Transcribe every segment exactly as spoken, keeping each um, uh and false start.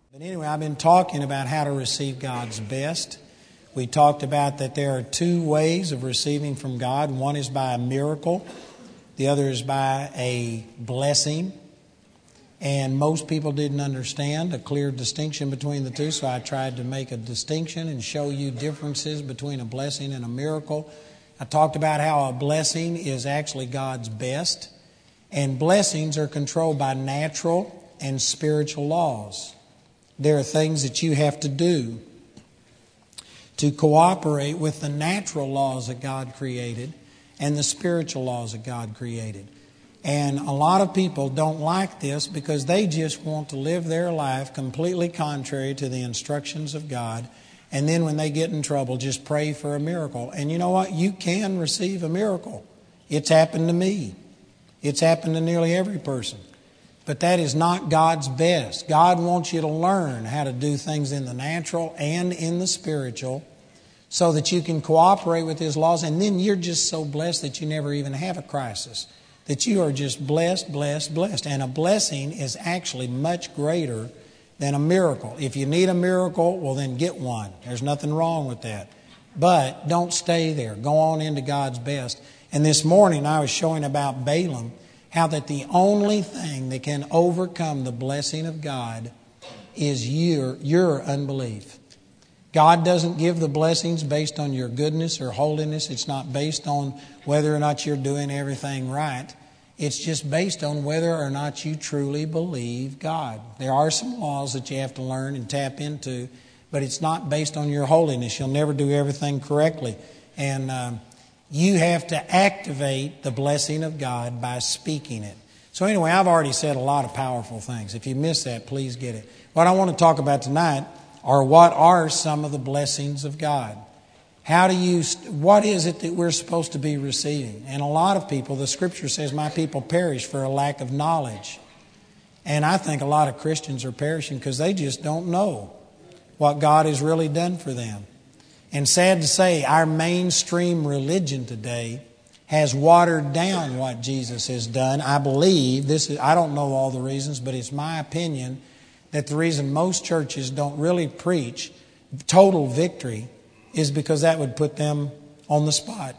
But anyway, I've been talking about how to receive God's best. We talked about that there are two ways of receiving from God. One is by a miracle. The other is by a blessing. And most people didn't understand a clear distinction between the two, so I tried to make a distinction and show you differences between a blessing and a miracle. I talked about how a blessing is actually God's best, and blessings are controlled by natural and spiritual laws. There are things that you have to do to cooperate with the natural laws that God created and the spiritual laws that God created. And a lot of people don't like this because they just want to live their life completely contrary to the instructions of God. And then when they get in trouble, just pray for a miracle. And you know what? You can receive a miracle. It's happened to me. It's happened to nearly every person. But that is not God's best. God wants you to learn how to do things in the natural and in the spiritual so that you can cooperate with His laws. And then you're just so blessed that you never even have a crisis. That you are just blessed, blessed, blessed. And a blessing is actually much greater than a miracle. If you need a miracle, well then get one. There's nothing wrong with that. But don't stay there. Go on into God's best. And this morning I was showing about Balaam, how that the only thing that can overcome the blessing of God is your, your unbelief. God doesn't give the blessings based on your goodness or holiness. It's not based on whether or not you're doing everything right. It's just based on whether or not you truly believe God. There are some laws that you have to learn and tap into, but it's not based on your holiness. You'll never do everything correctly. And um, you have to activate the blessing of God by speaking it. So anyway, I've already said a lot of powerful things. If you missed that, please get it. What I want to talk about tonight are what are some of the blessings of God. How do you, what is it that we're supposed to be receiving? And a lot of people, the Scripture says, my people perish for a lack of knowledge. And I think a lot of Christians are perishing because they just don't know what God has really done for them. And sad to say, our mainstream religion today has watered down what Jesus has done. I believe, this is, I don't know all the reasons, but it's my opinion that the reason most churches don't really preach total victory is because that would put them on the spot.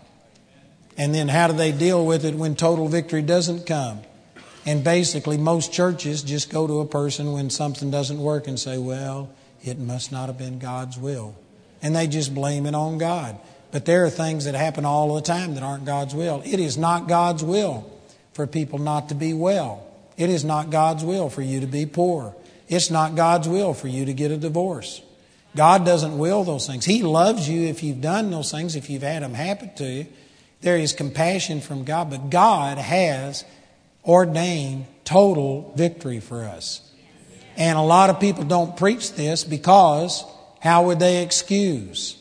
And then how do they deal with it when total victory doesn't come? And basically most churches just go to a person when something doesn't work and say, well, it must not have been God's will. And they just blame it on God. But there are things that happen all the time that aren't God's will. It is not God's will for people not to be well. It is not God's will for you to be poor. It's not God's will for you to get a divorce. God doesn't will those things. He loves you if you've done those things, if you've had them happen to you. There is compassion from God, but God has ordained total victory for us. And a lot of people don't preach this because how would they excuse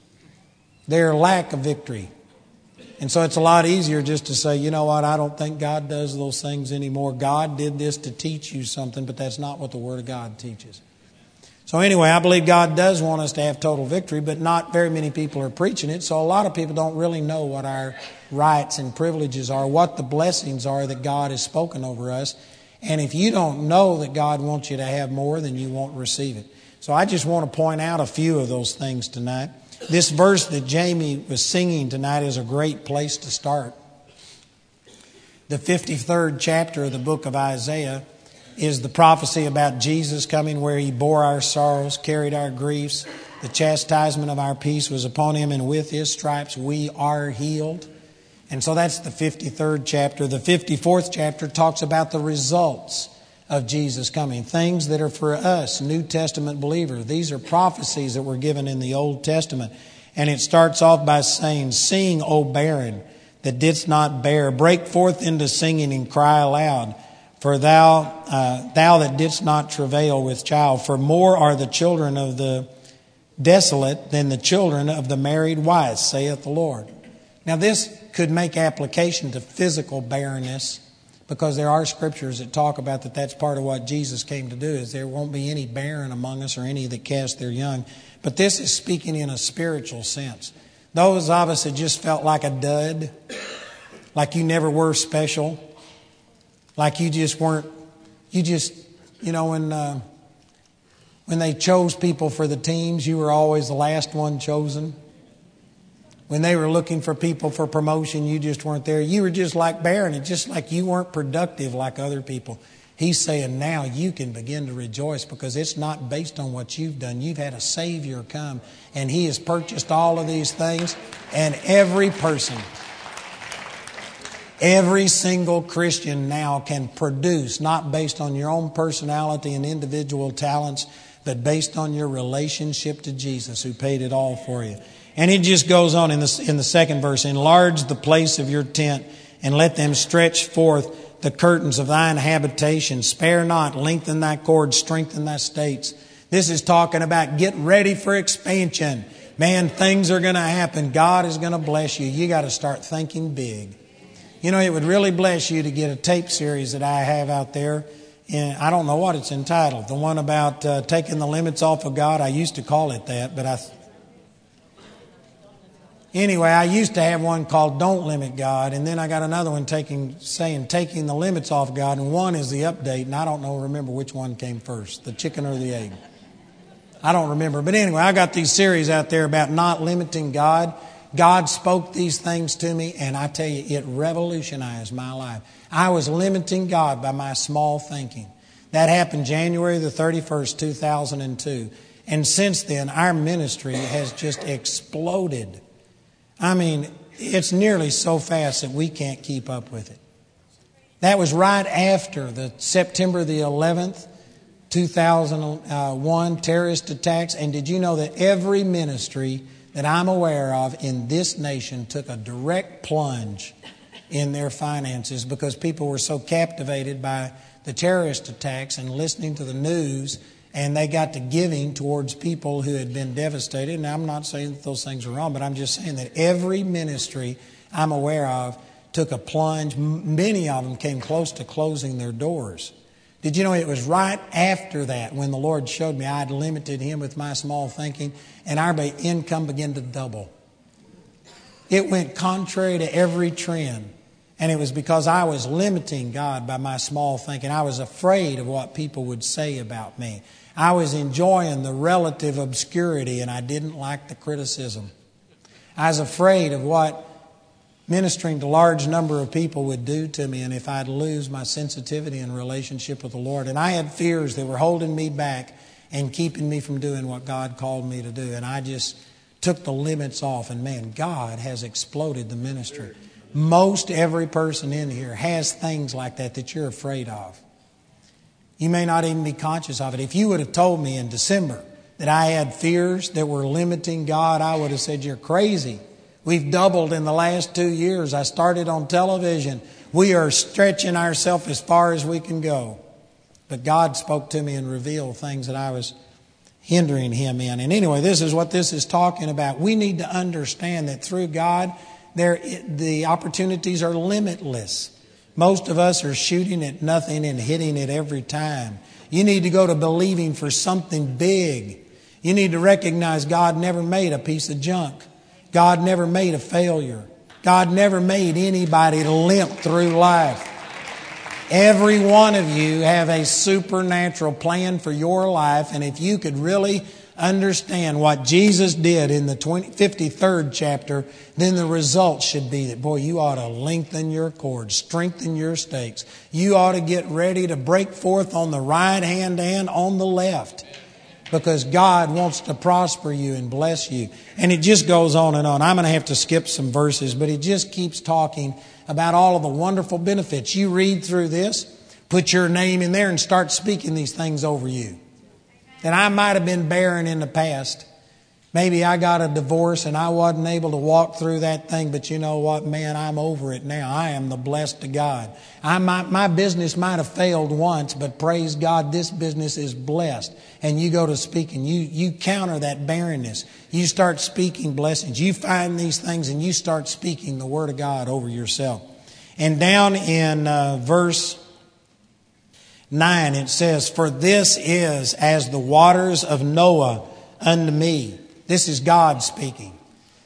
their lack of victory? And so it's a lot easier just to say, you know what, I don't think God does those things anymore. God did this to teach you something, but that's not what the Word of God teaches. So anyway, I believe God does want us to have total victory, but not very many people are preaching it. So a lot of people don't really know what our rights and privileges are, what the blessings are that God has spoken over us. And if you don't know that God wants you to have more, then you won't receive it. So I just want to point out a few of those things tonight. This verse that Jamie was singing tonight is a great place to start. The fifty-third chapter of the book of Isaiah is the prophecy about Jesus coming, where He bore our sorrows, carried our griefs. The chastisement of our peace was upon Him, and with His stripes we are healed. And so that's the fifty-third chapter. The fifty-fourth chapter talks about the results of Jesus coming, things that are for us, New Testament believers. These are prophecies that were given in the Old Testament. And it starts off by saying, sing, O barren, that didst not bear. Break forth into singing and cry aloud. For thou, uh, thou that didst not travail with child. For more are the children of the desolate than the children of the married wife, saith the Lord. Now this could make application to physical barrenness, because there are scriptures that talk about that that's part of what Jesus came to do, is there won't be any barren among us or any that cast their young. But this is speaking in a spiritual sense. Those of us that just felt like a dud, like you never were special, like you just weren't, you just, you know, when uh, When they chose people for the teams, you were always the last one chosen. When they were looking for people for promotion, you just weren't there. You were just like barren, and just like you weren't productive like other people. He's saying now you can begin to rejoice because it's not based on what you've done. You've had a Savior come, and He has purchased all of these things. And every person, every single Christian now can produce, not based on your own personality and individual talents, but based on your relationship to Jesus who paid it all for you. And it just goes on in the, in the second verse. Enlarge the place of your tent and let them stretch forth the curtains of thine habitation. Spare not, lengthen thy cords, strengthen thy states. This is talking about get ready for expansion. Man, things are going to happen. God is going to bless you. You got to start thinking big. You know, it would really bless you to get a tape series that I have out there. And I don't know what it's entitled. The one about uh, taking the limits off of God. I used to call it that, but I... Anyway, I used to have one called Don't Limit God, and then I got another one taking, saying taking the limits off God, and one is the update, and I don't know, remember which one came first, the chicken or the egg. I don't remember. But anyway, I got these series out there about not limiting God. God spoke these things to me, and I tell you, it revolutionized my life. I was limiting God by my small thinking. That happened January the thirty-first, two thousand two. And since then, our ministry has just exploded. I mean, it's nearly so fast that we can't keep up with it. That was right after the September the eleventh, two thousand one terrorist attacks. And did you know that every ministry that I'm aware of in this nation took a direct plunge in their finances because people were so captivated by the terrorist attacks and listening to the news, and they got to giving towards people who had been devastated. And I'm not saying that those things are wrong, but I'm just saying that every ministry I'm aware of took a plunge. Many of them came close to closing their doors. Did you know it was right after that when the Lord showed me I'd limited Him with my small thinking, and our income began to double. It went contrary to every trend. And it was because I was limiting God by my small thinking. I was afraid of what people would say about me. I was enjoying the relative obscurity, and I didn't like the criticism. I was afraid of what ministering to a large number of people would do to me, and if I'd lose my sensitivity and relationship with the Lord. And I had fears that were holding me back and keeping me from doing what God called me to do. And I just took the limits off, and man, God has exploded the ministry. Most every person in here has things like that that you're afraid of. You may not even be conscious of it. If you would have told me in December that I had fears that were limiting God, I would have said, you're crazy. We've doubled in the last two years. I started on television. We are stretching ourselves as far as we can go. But God spoke to me and revealed things that I was hindering Him in. And anyway, this is what this is talking about. We need to understand that through God, There, the opportunities are limitless. Most of us are shooting at nothing and hitting it every time. You need to go to believing for something big. You need to recognize God never made a piece of junk. God never made a failure. God never made anybody to limp through life. Every one of you have a supernatural plan for your life, and if you could really understand what Jesus did in the fifty-third chapter, then the result should be that, boy, you ought to lengthen your cords, strengthen your stakes. You ought to get ready to break forth on the right hand and on the left, because God wants to prosper you and bless you. And it just goes on and on. I'm going to have to skip some verses, but it just keeps talking about all of the wonderful benefits. You read through this, put your name in there and start speaking these things over you. And I might have been barren in the past. Maybe I got a divorce and I wasn't able to walk through that thing. But you know what, man, I'm over it now. I am the blessed of God. I might, my business might have failed once, but praise God, this business is blessed. And you go to speaking. You, you counter that barrenness. You start speaking blessings. You find these things and you start speaking the Word of God over yourself. And down in uh, verse nine, it says, for this is as the waters of Noah unto me. This is God speaking.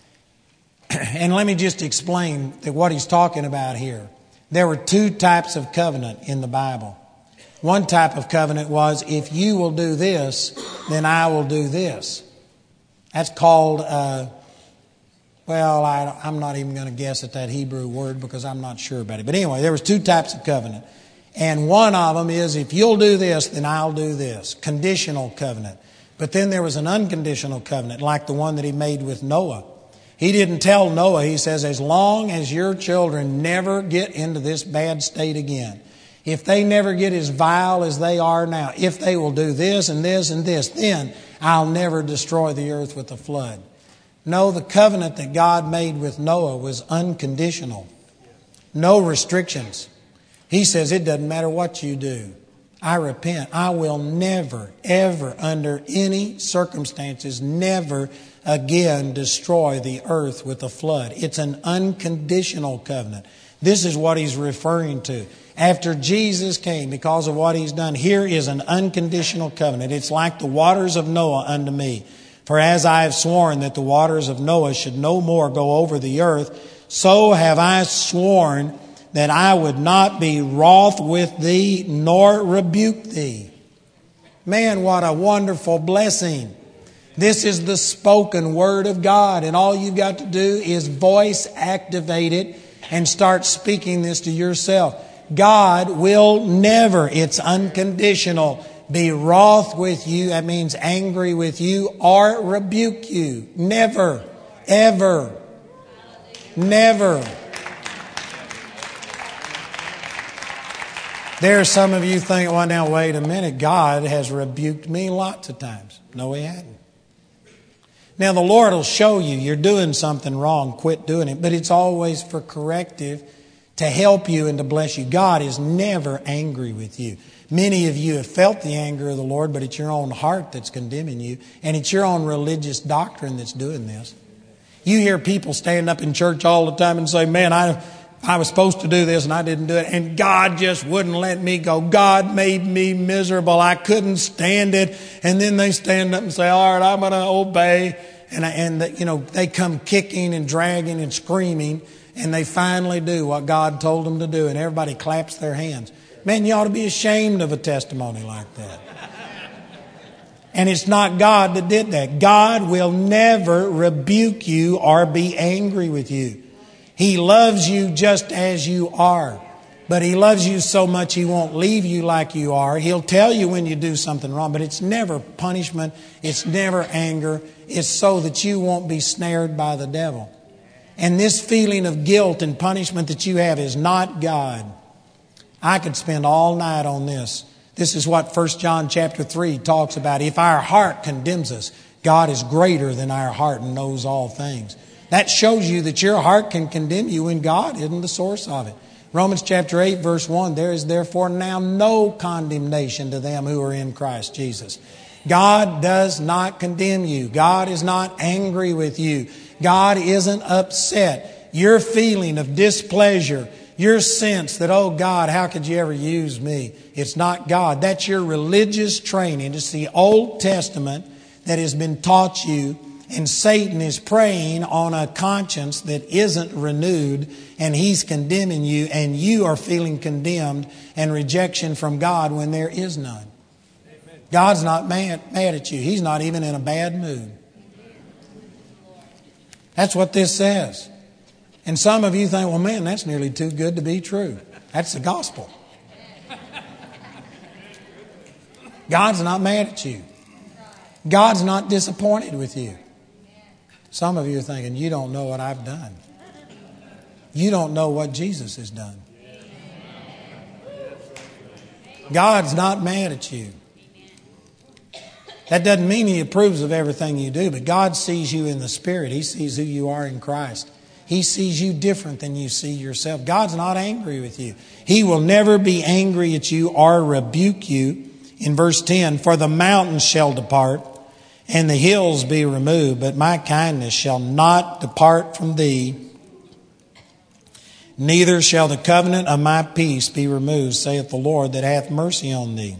And let me just explain that what he's talking about here. There were two types of covenant in the Bible. One type of covenant was, if you will do this, then I will do this. That's called, uh, well, I, I'm not even going to guess at that Hebrew word because I'm not sure about it. But anyway, there was two types of covenant. And one of them is, if you'll do this, then I'll do this. Conditional covenant. But then there was an unconditional covenant, like the one that he made with Noah. He didn't tell Noah, he says, as long as your children never get into this bad state again, if they never get as vile as they are now, if they will do this and this and this, then I'll never destroy the earth with a flood. No, the covenant that God made with Noah was unconditional. No restrictions. He says, it doesn't matter what you do. I repent. I will never, ever, under any circumstances, never again destroy the earth with a flood. It's an unconditional covenant. This is what he's referring to. After Jesus came, because of what he's done, here is an unconditional covenant. It's like the waters of Noah unto me. For as I have sworn that the waters of Noah should no more go over the earth, so have I sworn that I would not be wroth with thee nor rebuke thee. Man, what a wonderful blessing. This is the spoken word of God, and all you've got to do is voice activate it and start speaking this to yourself. God will never, it's unconditional, be wroth with you, that means angry with you, or rebuke you. Never, ever, never. There are some of you think, well, now, wait a minute, God has rebuked me lots of times. No, He hadn't. Now, the Lord will show you you're doing something wrong, quit doing it, but it's always for corrective, to help you and to bless you. God is never angry with you. Many of you have felt the anger of the Lord, but it's your own heart that's condemning you, and it's your own religious doctrine that's doing this. You hear people stand up in church all the time and say, man, I... I was supposed to do this and I didn't do it. And God just wouldn't let me go. God made me miserable. I couldn't stand it. And then they stand up and say, all right, I'm going to obey. And, I, and the, you know, they come kicking and dragging and screaming. And they finally do what God told them to do. And everybody claps their hands. Man, you ought to be ashamed of a testimony like that. And it's not God that did that. God will never rebuke you or be angry with you. He loves you just as you are. But He loves you so much He won't leave you like you are. He'll tell you when you do something wrong, but it's never punishment. It's never anger. It's so that you won't be snared by the devil. And this feeling of guilt and punishment that you have is not God. I could spend all night on this. This is what First John chapter three talks about. If our heart condemns us, God is greater than our heart and knows all things. That shows you that your heart can condemn you when God isn't the source of it. Romans chapter eight verse one, there is therefore now no condemnation to them who are in Christ Jesus. God does not condemn you. God is not angry with you. God isn't upset. Your feeling of displeasure, your sense that, oh God, how could you ever use me? It's not God. That's your religious training. It's the Old Testament that has been taught you. And Satan is preying on a conscience that isn't renewed, and he's condemning you, and you are feeling condemned and rejection from God when there is none. Amen. God's not mad, mad at you. He's not even in a bad mood. That's what this says. And some of you think, well, man, that's nearly too good to be true. That's the gospel. God's not mad at you. God's not disappointed with you. Some of you are thinking, you don't know what I've done. You don't know what Jesus has done. God's not mad at you. That doesn't mean He approves of everything you do, but God sees you in the Spirit. He sees who you are in Christ. He sees you different than you see yourself. God's not angry with you. He will never be angry at you or rebuke you. In verse ten, for the mountains shall depart, and the hills be removed, but my kindness shall not depart from thee, neither shall the covenant of my peace be removed, saith the Lord that hath mercy on thee.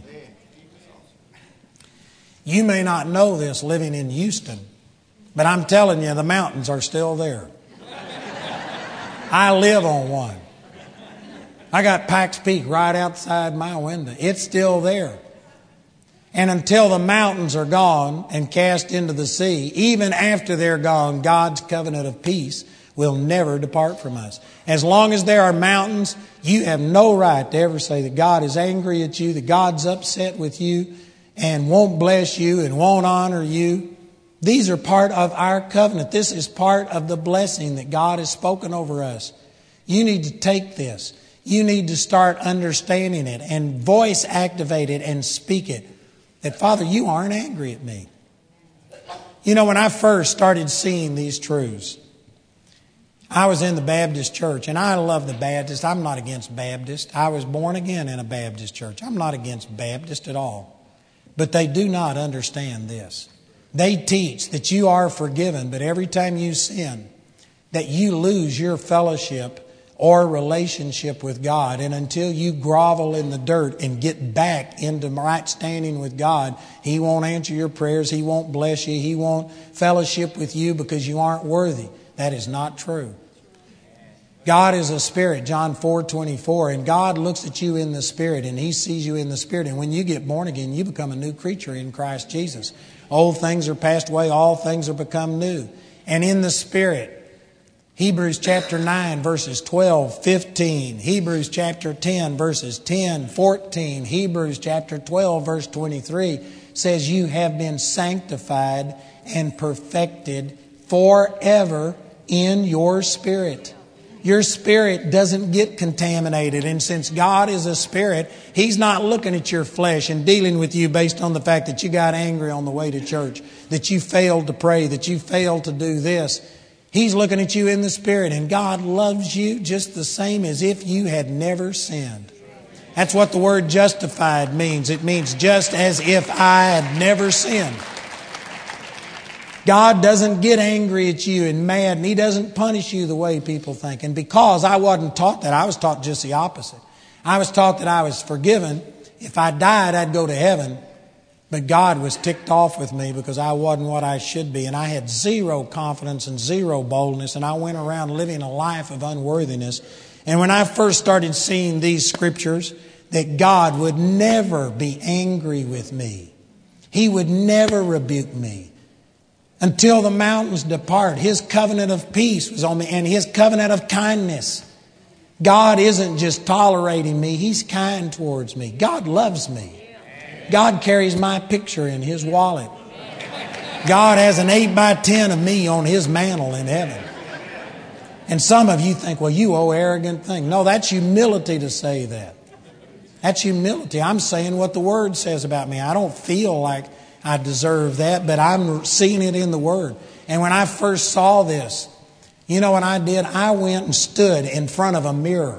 You may not know this living in Houston, but I'm telling you, the mountains are still there. I live on one. I got Pikes Peak right outside my window. It's still there. And until the mountains are gone and cast into the sea, even after they're gone, God's covenant of peace will never depart from us. As long as there are mountains, you have no right to ever say that God is angry at you, that God's upset with you and won't bless you and won't honor you. These are part of our covenant. This is part of the blessing that God has spoken over us. You need to take this. You need to start understanding it and voice activate it and speak it. That, Father, you aren't angry at me. You know, when I first started seeing these truths, I was in the Baptist church, and I love the Baptist. I'm not against Baptist. I was born again in a Baptist church. I'm not against Baptist at all. But they do not understand this. They teach that you are forgiven, but every time you sin, that you lose your fellowship or relationship with God. And until you grovel in the dirt and get back into right standing with God, He won't answer your prayers. He won't bless you. He won't fellowship with you because you aren't worthy. That is not true. God is a spirit, John four twenty-four, and God looks at you in the spirit and He sees you in the spirit. And when you get born again, you become a new creature in Christ Jesus. Old things are passed away, all things are become new. And in the spirit, Hebrews chapter nine verses twelve, fifteen, Hebrews chapter ten verses ten, fourteen, Hebrews chapter twelve verse twenty-three says you have been sanctified and perfected forever in your spirit. Your spirit doesn't get contaminated. And since God is a spirit, He's not looking at your flesh and dealing with you based on the fact that you got angry on the way to church, that you failed to pray, that you failed to do this. He's looking at you in the spirit, and God loves you just the same as if you had never sinned. That's what the word justified means. It means just as if I had never sinned. God doesn't get angry at you and mad, and He doesn't punish you the way people think. And because I wasn't taught that, I was taught just the opposite. I was taught that I was forgiven. If I died, I'd go to heaven. But God was ticked off with me because I wasn't what I should be. And I had zero confidence and zero boldness. And I went around living a life of unworthiness. And when I first started seeing these scriptures, that God would never be angry with me. He would never rebuke me. Until the mountains depart, His covenant of peace was on me and His covenant of kindness. God isn't just tolerating me. He's kind towards me. God loves me. God carries my picture in His wallet. God has an eight by ten of me on His mantle in heaven. And some of you think, well, you owe arrogant thing. No, that's humility to say that. That's humility. I'm saying what the Word says about me. I don't feel like I deserve that, but I'm seeing it in the Word. And when I first saw this, you know what I did? I went and stood in front of a mirror.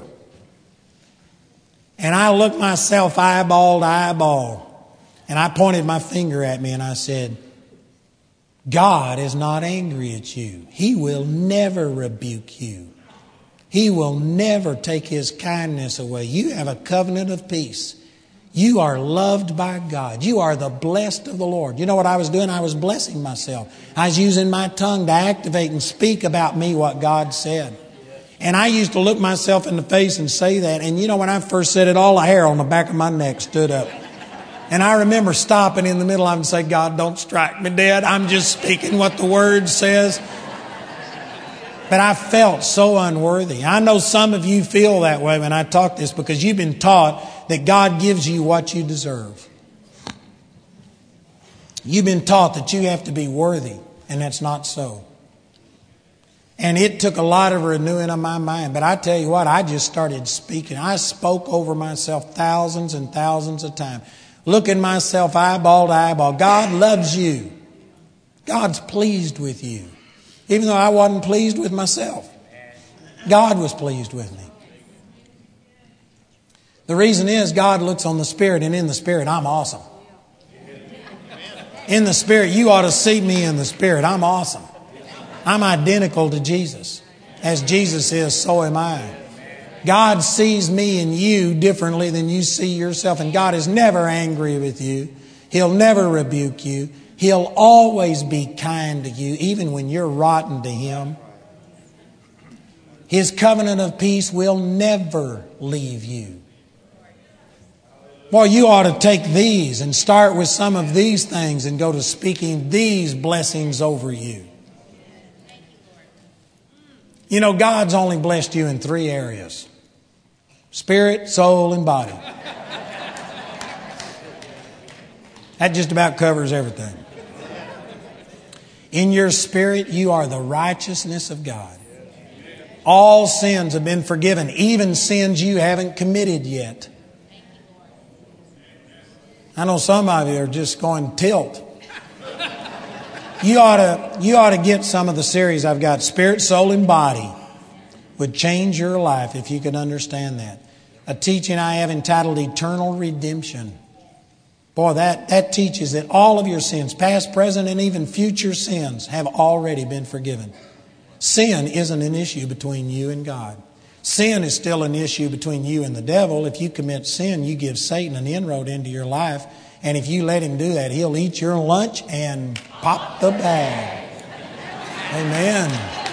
And I looked myself eyeball to eyeball. And I pointed my finger at me and I said, God is not angry at you. He will never rebuke you. He will never take His kindness away. You have a covenant of peace. You are loved by God. You are the blessed of the Lord. You know what I was doing? I was blessing myself. I was using my tongue to activate and speak about me what God said. And I used to look myself in the face and say that. And you know, when I first said it, all the hair on the back of my neck stood up. And I remember stopping in the middle of it and say, God, don't strike me dead. I'm just speaking what the Word says. But I felt so unworthy. I know some of you feel that way when I talk this because you've been taught that God gives you what you deserve. You've been taught that you have to be worthy, and that's not so. And it took a lot of renewing of my mind. But I tell you what, I just started speaking. I spoke over myself thousands and thousands of times. Looking myself eyeball to eyeball. God loves you. God's pleased with you. Even though I wasn't pleased with myself. God was pleased with me. The reason is God looks on the Spirit, and in the Spirit I'm awesome. In the Spirit, you ought to see me in the Spirit. I'm awesome. I'm identical to Jesus. As Jesus is, so am I. God sees me and you differently than you see yourself. And God is never angry with you. He'll never rebuke you. He'll always be kind to you, even when you're rotten to Him. His covenant of peace will never leave you. Boy, you ought to take these and start with some of these things and go to speaking these blessings over you. You know, God's only blessed you in three areas: spirit, soul, and body. That just about covers everything. In your spirit, you are the righteousness of God. All sins have been forgiven, even sins you haven't committed yet. I know some of you are just going tilt. You ought to, you ought to get some of the series I've got. Spirit, soul, and body would change your life if you could understand that. A teaching I have entitled Eternal Redemption. Boy, that, that teaches that all of your sins, past, present, and even future sins, have already been forgiven. Sin isn't an issue between you and God. Sin is still an issue between you and the devil. If you commit sin, you give Satan an inroad into your life. And if you let him do that, he'll eat your lunch and pop the bag. Amen.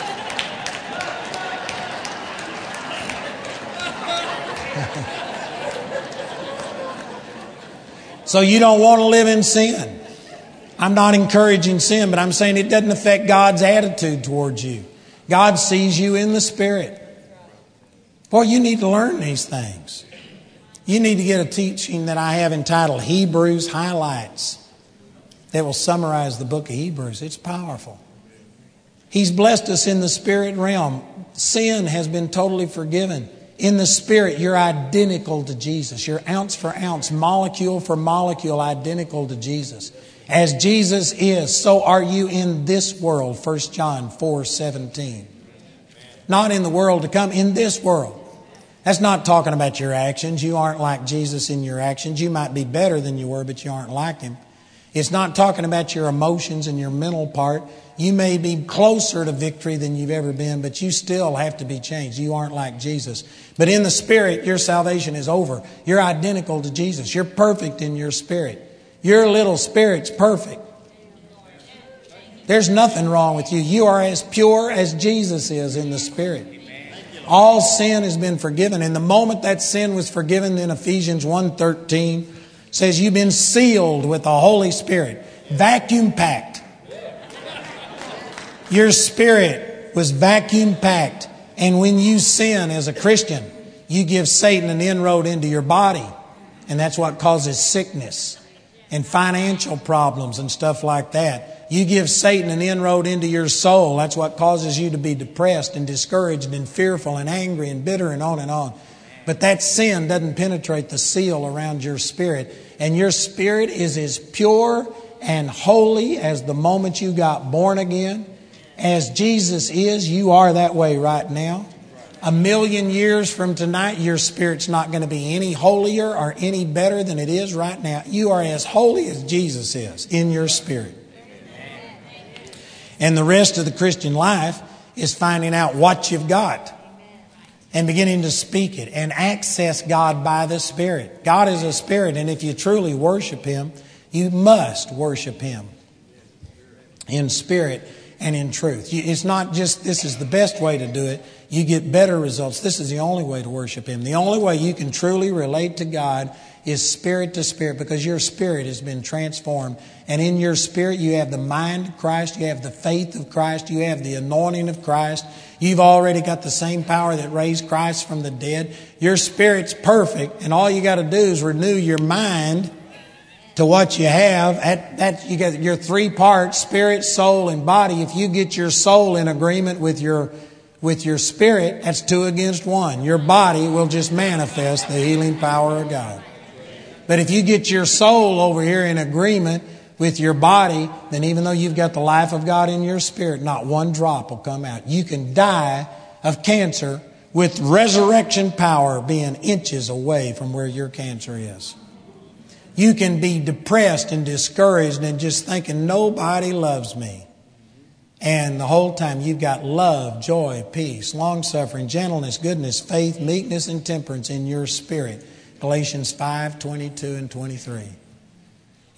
So you don't want to live in sin. I'm not encouraging sin, but I'm saying it doesn't affect God's attitude towards you. God sees you in the Spirit. Boy, you need to learn these things. You need to get a teaching that I have entitled Hebrews Highlights that will summarize the book of Hebrews. It's powerful. He's blessed us in the spirit realm. Sin has been totally forgiven. In the Spirit, you're identical to Jesus. You're ounce for ounce, molecule for molecule, identical to Jesus. As Jesus is, so are you in this world, First John four seventeen. Not in the world to come, in this world. That's not talking about your actions. You aren't like Jesus in your actions. You might be better than you were, but you aren't like Him. It's not talking about your emotions and your mental part. You may be closer to victory than you've ever been, but you still have to be changed. You aren't like Jesus. But in the Spirit, your salvation is over. You're identical to Jesus. You're perfect in your spirit. Your little spirit's perfect. There's nothing wrong with you. You are as pure as Jesus is in the Spirit. All sin has been forgiven. And the moment that sin was forgiven in Ephesians one thirteen says you've been sealed with the Holy Spirit. Vacuum packed. Your spirit was vacuum packed. And when you sin as a Christian, you give Satan an inroad into your body. And that's what causes sickness and financial problems and stuff like that. You give Satan an inroad into your soul. That's what causes you to be depressed and discouraged and fearful and angry and bitter and on and on. But that sin doesn't penetrate the seal around your spirit. And your spirit is as pure and holy as the moment you got born again. As Jesus is, you are that way right now. A million years from tonight, your spirit's not going to be any holier or any better than it is right now. You are as holy as Jesus is in your spirit. And the rest of the Christian life is finding out what you've got and beginning to speak it and access God by the Spirit. God is a spirit, and if you truly worship Him, you must worship Him in spirit and in truth. It's not just this is the best way to do it. You get better results. This is the only way to worship Him. The only way you can truly relate to God is spirit to spirit, because your spirit has been transformed. And in your spirit, you have the mind of Christ. You have the faith of Christ. You have the anointing of Christ. You've already got the same power that raised Christ from the dead. Your spirit's perfect. And all you got to do is renew your mind to what you have. At that, you got your three parts, spirit, soul, and body. If you get your soul in agreement with your with your spirit, that's two against one. Your body will just manifest the healing power of God. But if you get your soul over here in agreement with your body, then even though you've got the life of God in your spirit, not one drop will come out. You can die of cancer with resurrection power being inches away from where your cancer is. You can be depressed and discouraged and just thinking nobody loves me. And the whole time you've got love, joy, peace, long-suffering, gentleness, goodness, faith, meekness, and temperance in your spirit. Galatians five, twenty-two and twenty-three.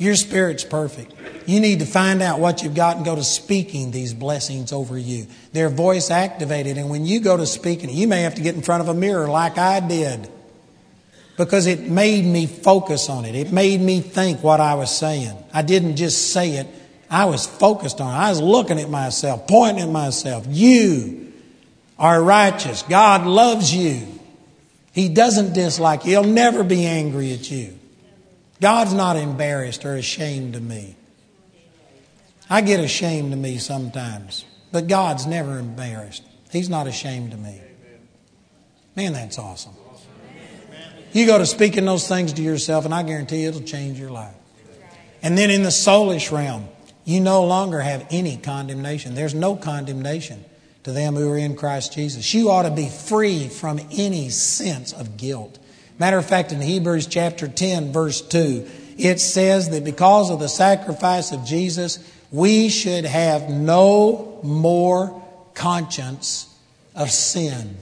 Your spirit's perfect. You need to find out what you've got and go to speaking these blessings over you. They're voice activated, and when you go to speaking, you may have to get in front of a mirror like I did, because it made me focus on it. It made me think what I was saying. I didn't just say it. I was focused on it. I was looking at myself, pointing at myself. You are righteous. God loves you. He doesn't dislike you. He'll never be angry at you. God's not embarrassed or ashamed of me. I get ashamed of me sometimes, but God's never embarrassed. He's not ashamed of me. Man, that's awesome. You go to speaking those things to yourself, and I guarantee you it'll change your life. And then in the soulish realm, you no longer have any condemnation. There's no condemnation to them who are in Christ Jesus. You ought to be free from any sense of guilt. Matter of fact, in Hebrews chapter ten, verse two, it says that because of the sacrifice of Jesus, we should have no more conscience of sin.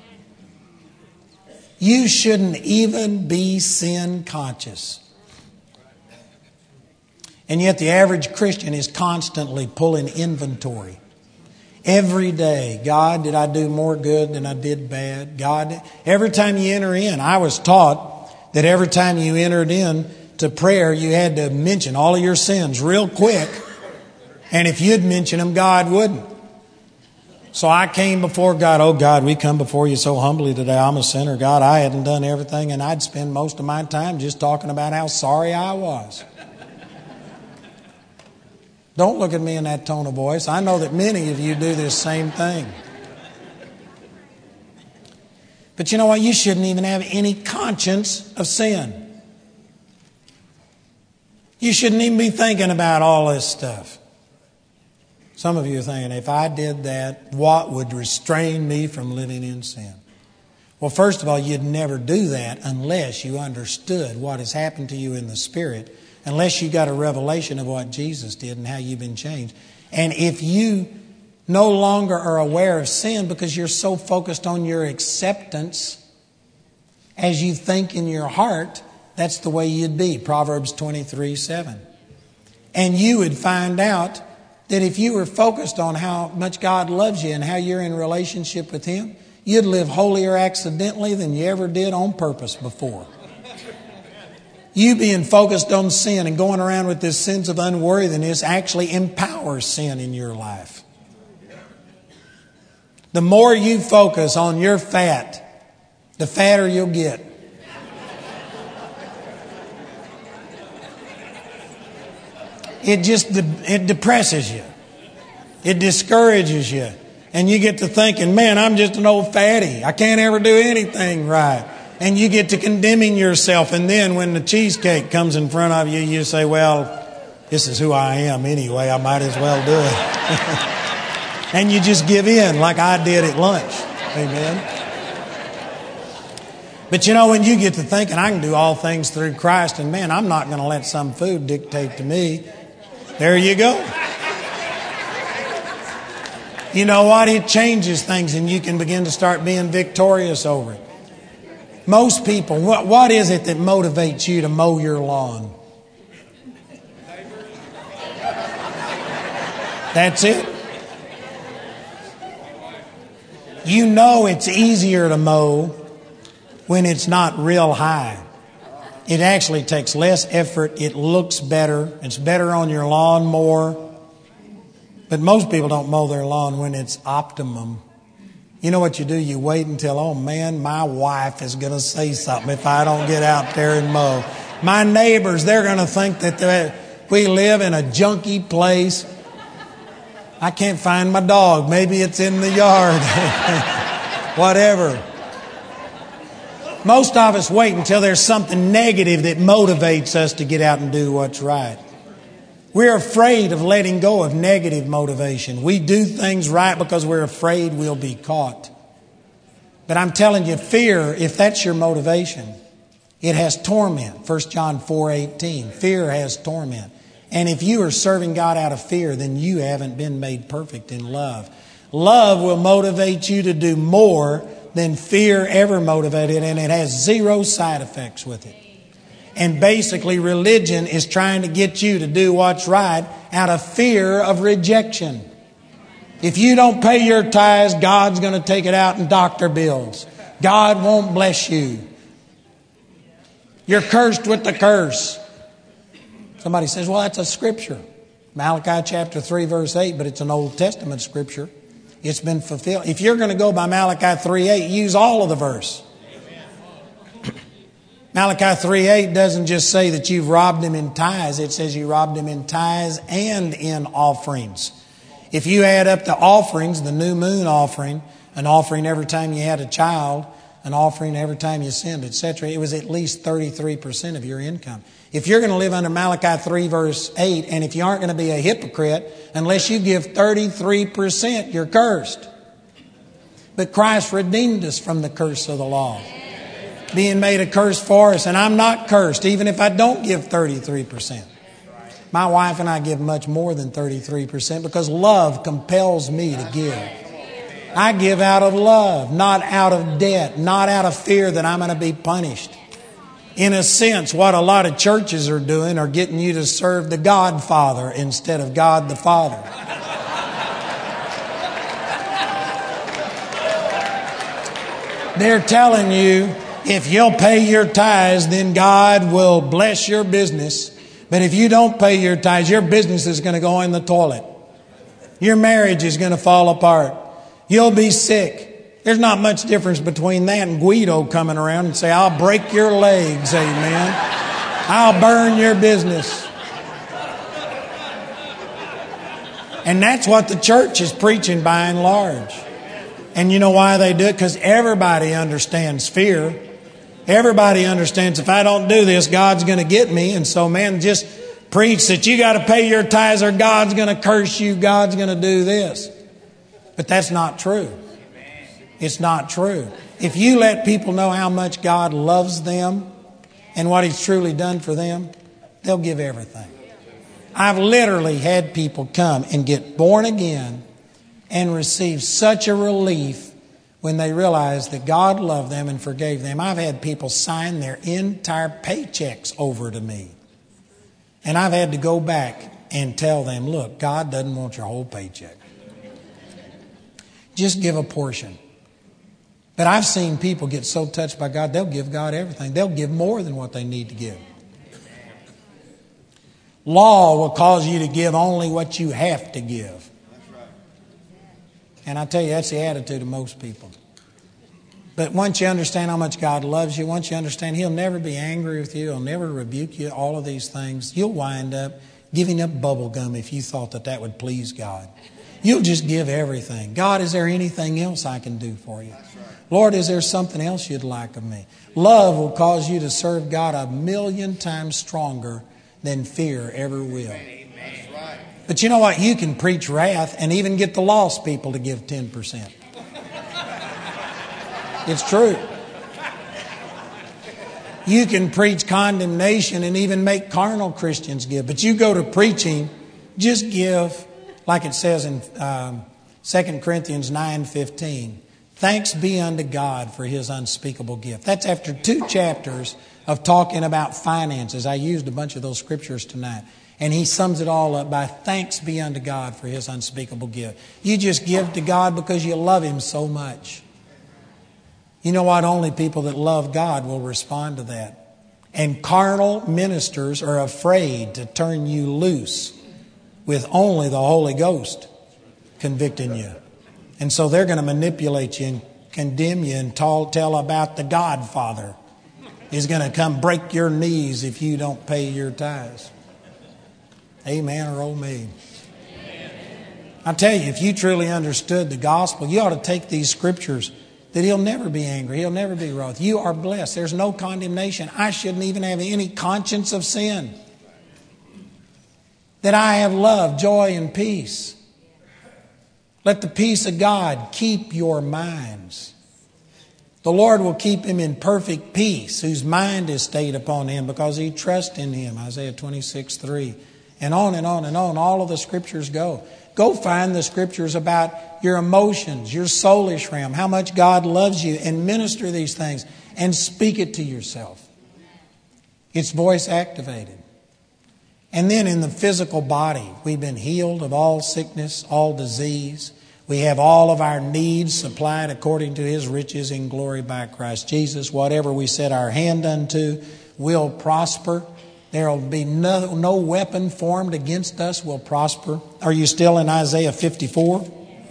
You shouldn't even be sin conscious. And yet the average Christian is constantly pulling inventory. Every day, God, did I do more good than I did bad? God, every time you enter in, I was taught that every time you entered in to prayer, you had to mention all of your sins real quick. And if you'd mention them, God wouldn't. So I came before God. Oh, God, we come before you so humbly today. I'm a sinner. God, I hadn't done everything. And I'd spend most of my time just talking about how sorry I was. Don't look at me in that tone of voice. I know that many of you do this same thing. But you know what? You shouldn't even have any conscience of sin. You shouldn't even be thinking about all this stuff. Some of you are thinking, if I did that, what would restrain me from living in sin? Well, first of all, you'd never do that unless you understood what has happened to you in the Spirit, unless you got a revelation of what Jesus did and how you've been changed. And if you no longer are aware of sin because you're so focused on your acceptance as you think in your heart, that's the way you'd be. Proverbs twenty-three seven. And you would find out that if you were focused on how much God loves you and how you're in relationship with Him, you'd live holier accidentally than you ever did on purpose before. You being focused on sin and going around with this sense of unworthiness actually empowers sin in your life. The more you focus on your fat, the fatter you'll get. It just it depresses you. It discourages you. And you get to thinking, man, I'm just an old fatty. I can't ever do anything right. And you get to condemning yourself. And then when the cheesecake comes in front of you, you say, well, this is who I am anyway. I might as well do it. And you just give in like I did at lunch. Amen. But you know, when you get to thinking, I can do all things through Christ, and man, I'm not going to let some food dictate to me. There you go. You know what? It changes things, and you can begin to start being victorious over it. Most people, what, what is it that motivates you to mow your lawn? That's it. You know it's easier to mow when it's not real high. It actually takes less effort. It looks better. It's better on your lawn more. But most people don't mow their lawn when it's optimum. You know what you do? You wait until, oh man, my wife is going to say something if I don't get out there and mow. My neighbors, they're going to think that we live in a junky place. I can't find my dog. Maybe it's in the yard. Whatever. Most of us wait until there's something negative that motivates us to get out and do what's right. We're afraid of letting go of negative motivation. We do things right because we're afraid we'll be caught. But I'm telling you, fear, if that's your motivation, it has torment. First John four eighteen. Fear has torment. And if you are serving God out of fear, then you haven't been made perfect in love. Love will motivate you to do more than fear ever motivated, and it has zero side effects with it. And basically religion is trying to get you to do what's right out of fear of rejection. If you don't pay your tithes, God's going to take it out in doctor bills. God won't bless you. You're cursed with the curse. Somebody says, well, that's a scripture. Malachi chapter three, verse eight, but it's an Old Testament scripture. It's been fulfilled. If you're going to go by Malachi three eight, use all of the verse. Malachi three eight doesn't just say that you've robbed him in tithes. It says you robbed him in tithes and in offerings. If you add up the offerings, the new moon offering, an offering every time you had a child, an offering every time you sinned, et cetera, it was at least thirty-three percent of your income. If you're going to live under Malachi three verse eight, and if you aren't going to be a hypocrite, unless you give thirty-three percent, you're cursed. But Christ redeemed us from the curse of the law, being made a curse for us. And I'm not cursed, even if I don't give thirty-three percent. My wife and I give much more than thirty-three percent because love compels me to give. I give out of love, not out of debt, not out of fear that I'm going to be punished. In a sense, what a lot of churches are doing are getting you to serve the Godfather instead of God the Father. They're telling you, if you'll pay your tithes, then God will bless your business. But if you don't pay your tithes, your business is going to go in the toilet. Your marriage is going to fall apart. You'll be sick. There's not much difference between that and Guido coming around and say, I'll break your legs, amen. I'll burn your business. And that's what the church is preaching by and large. And you know why they do it? Because everybody understands fear. Everybody understands if I don't do this, God's going to get me. And so, man, just preach that you got to pay your tithes or God's going to curse you. God's going to do this. But that's not true. It's not true. If you let people know how much God loves them and what He's truly done for them, they'll give everything. I've literally had people come and get born again and receive such a relief when they realized that God loved them and forgave them. I've had people sign their entire paychecks over to me. And I've had to go back and tell them, look, God doesn't want your whole paycheck. Just give a portion. But I've seen people get so touched by God, they'll give God everything. They'll give more than what they need to give. Law will cause you to give only what you have to give. And I tell you, that's the attitude of most people. But once you understand how much God loves you, once you understand He'll never be angry with you, He'll never rebuke you, all of these things, you'll wind up giving up bubble gum if you thought that that would please God. You'll just give everything. God, is there anything else I can do for you? Lord, is there something else you'd like of me? Love will cause you to serve God a million times stronger than fear ever will. But you know what? You can preach wrath and even get the lost people to give ten percent. It's true. You can preach condemnation and even make carnal Christians give. But you go to preaching, just give, like it says in um, Second Corinthians nine fifteen. Thanks be unto God for His unspeakable gift. That's after two chapters of talking about finances. I used a bunch of those scriptures tonight. And he sums it all up by thanks be unto God for His unspeakable gift. You just give to God because you love Him so much. You know what? Only people that love God will respond to that. And carnal ministers are afraid to turn you loose with only the Holy Ghost convicting you. And so they're going to manipulate you and condemn you and tell, tell about the Godfather is going to come break your knees if you don't pay your tithes. Amen or oh me. I tell you, if you truly understood the gospel, you ought to take these scriptures that He'll never be angry. He'll never be wroth. You are blessed. There's no condemnation. I shouldn't even have any conscience of sin. That I have love, joy, and peace. Let the peace of God keep your minds. The Lord will keep him in perfect peace, whose mind is stayed upon Him because he trusts in Him. Isaiah twenty-six three. And on and on and on. All of the scriptures go. Go find the scriptures about your emotions, your soulish realm, how much God loves you, and minister these things and speak it to yourself. It's voice activated. And then in the physical body, we've been healed of all sickness, all disease. We have all of our needs supplied according to His riches in glory by Christ Jesus. Whatever we set our hand unto will prosper. There will be no, no weapon formed against us will prosper. Are you still in Isaiah fifty-four?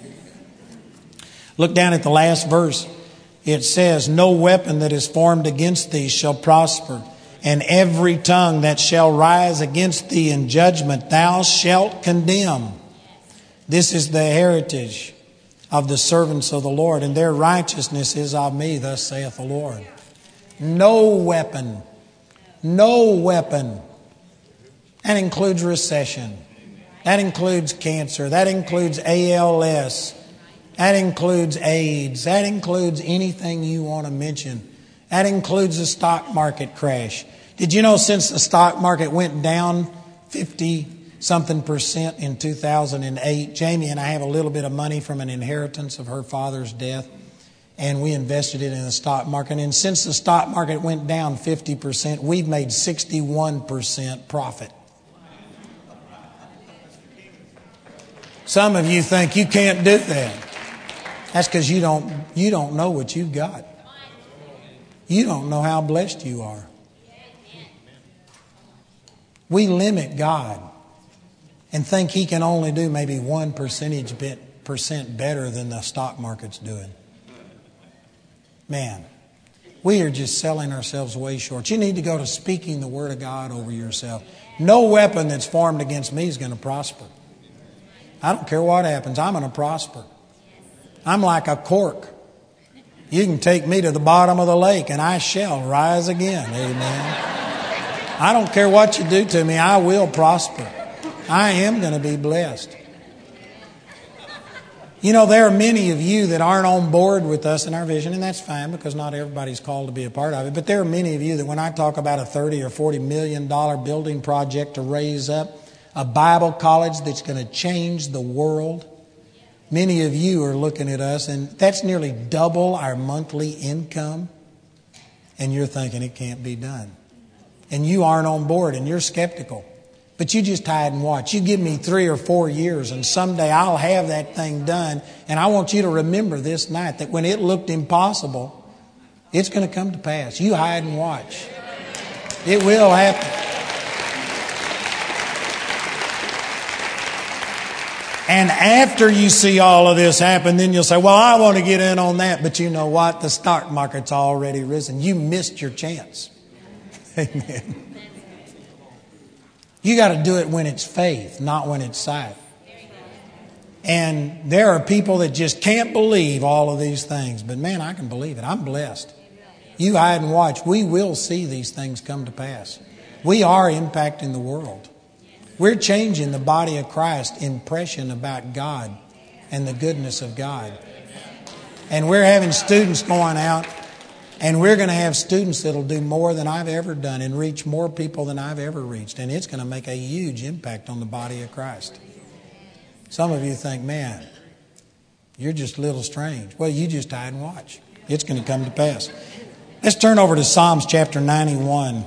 Look down at the last verse. It says, no weapon that is formed against thee shall prosper, and every tongue that shall rise against thee in judgment thou shalt condemn. This is the heritage of the servants of the Lord, and their righteousness is of me, thus saith the Lord. No weapon, no weapon. That includes recession. That includes cancer. That includes A L S. That includes AIDS. That includes anything you want to mention. That includes the stock market crash. Did you know since the stock market went down fifty something percent in two thousand eight, Jamie and I have a little bit of money from an inheritance of her father's death, and we invested it in the stock market. And since the stock market went down fifty percent, we've made sixty-one percent profit. Some of you think you can't do that. That's because you don't, you don't know what you've got. You don't know how blessed you are. We limit God and think He can only do maybe one percentage bit percent better than the stock market's doing. Man, we are just selling ourselves way short. You need to go to speaking the Word of God over yourself. No weapon that's formed against me is going to prosper. I don't care what happens. I'm going to prosper. I'm like a cork. You can take me to the bottom of the lake and I shall rise again. Amen. I don't care what you do to me. I will prosper. I am going to be blessed. You know, there are many of you that aren't on board with us in our vision, and that's fine because not everybody's called to be a part of it. But there are many of you that when I talk about a thirty or forty million dollar building project to raise up a Bible college that's going to change the world, many of you are looking at us, and that's nearly double our monthly income, and you're thinking it can't be done. And you aren't on board, and you're skeptical. But you just hide and watch. You give me three or four years, and someday I'll have that thing done. And I want you to remember this night that when it looked impossible, it's going to come to pass. You hide and watch. It will happen. And after you see all of this happen, then you'll say, well, I want to get in on that. But you know what? The stock market's already risen. You missed your chance. Amen. You got to do it when it's faith, not when it's sight. And there are people that just can't believe all of these things. But man, I can believe it. I'm blessed. You hide and watch. We will see these things come to pass. We are impacting the world. We're changing the body of Christ's impression about God and the goodness of God. And we're having students going out, and we're going to have students that'll do more than I've ever done and reach more people than I've ever reached. And it's going to make a huge impact on the body of Christ. Some of you think, man, you're just a little strange. Well, you just hide and watch. It's going to come to pass. Let's turn over to Psalms chapter ninety-one.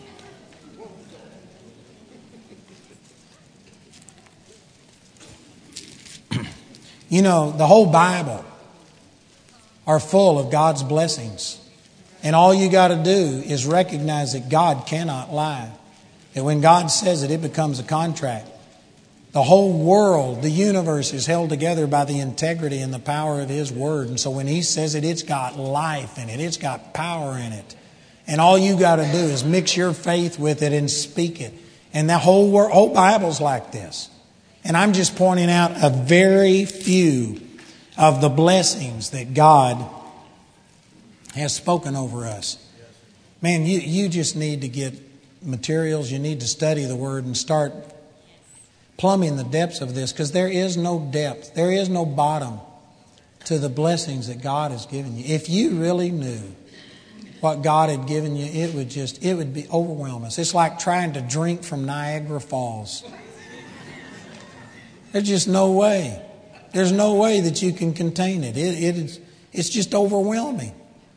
You know, the whole Bible are full of God's blessings. And all you got to do is recognize that God cannot lie. That when God says it, it becomes a contract. The whole world, the universe is held together by the integrity and the power of His Word. And so when He says it, it's got life in it. It's got power in it. And all you got to do is mix your faith with it and speak it. And the whole, world, whole Bible's like this. And I'm just pointing out a very few of the blessings that God has spoken over us. Man, you, you just need to get materials. You need to study the Word and start plumbing the depths of this, because there is no depth. There is no bottom to the blessings that God has given you. If you really knew what God had given you, it would just, it would be overwhelming. It's like trying to drink from Niagara Falls. There's just no way. There's no way that you can contain it. It, it is, it's just overwhelming.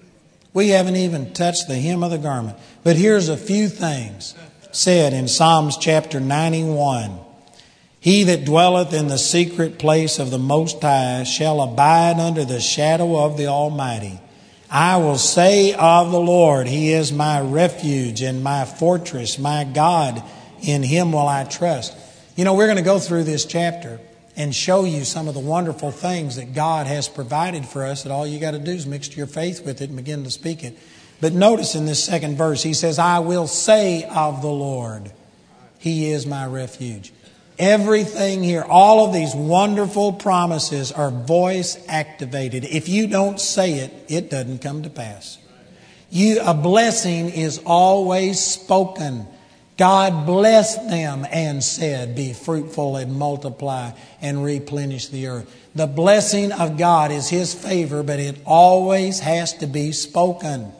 We haven't even touched the hem of the garment. But here's a few things said in Psalms chapter ninety-one. He that dwelleth in the secret place of the Most High shall abide under the shadow of the Almighty. I will say of the Lord, He is my refuge and my fortress, my God, in Him will I trust. You know, we're going to go through this chapter and show you some of the wonderful things that God has provided for us, that all you got to do is mix your faith with it and begin to speak it. But notice in this second verse, he says, I will say of the Lord, He is my refuge. Everything here, all of these wonderful promises are voice activated. If you don't say it, it doesn't come to pass. You, a blessing is always spoken. God blessed them and said, be fruitful and multiply and replenish the earth. The blessing of God is His favor, but it always has to be spoken.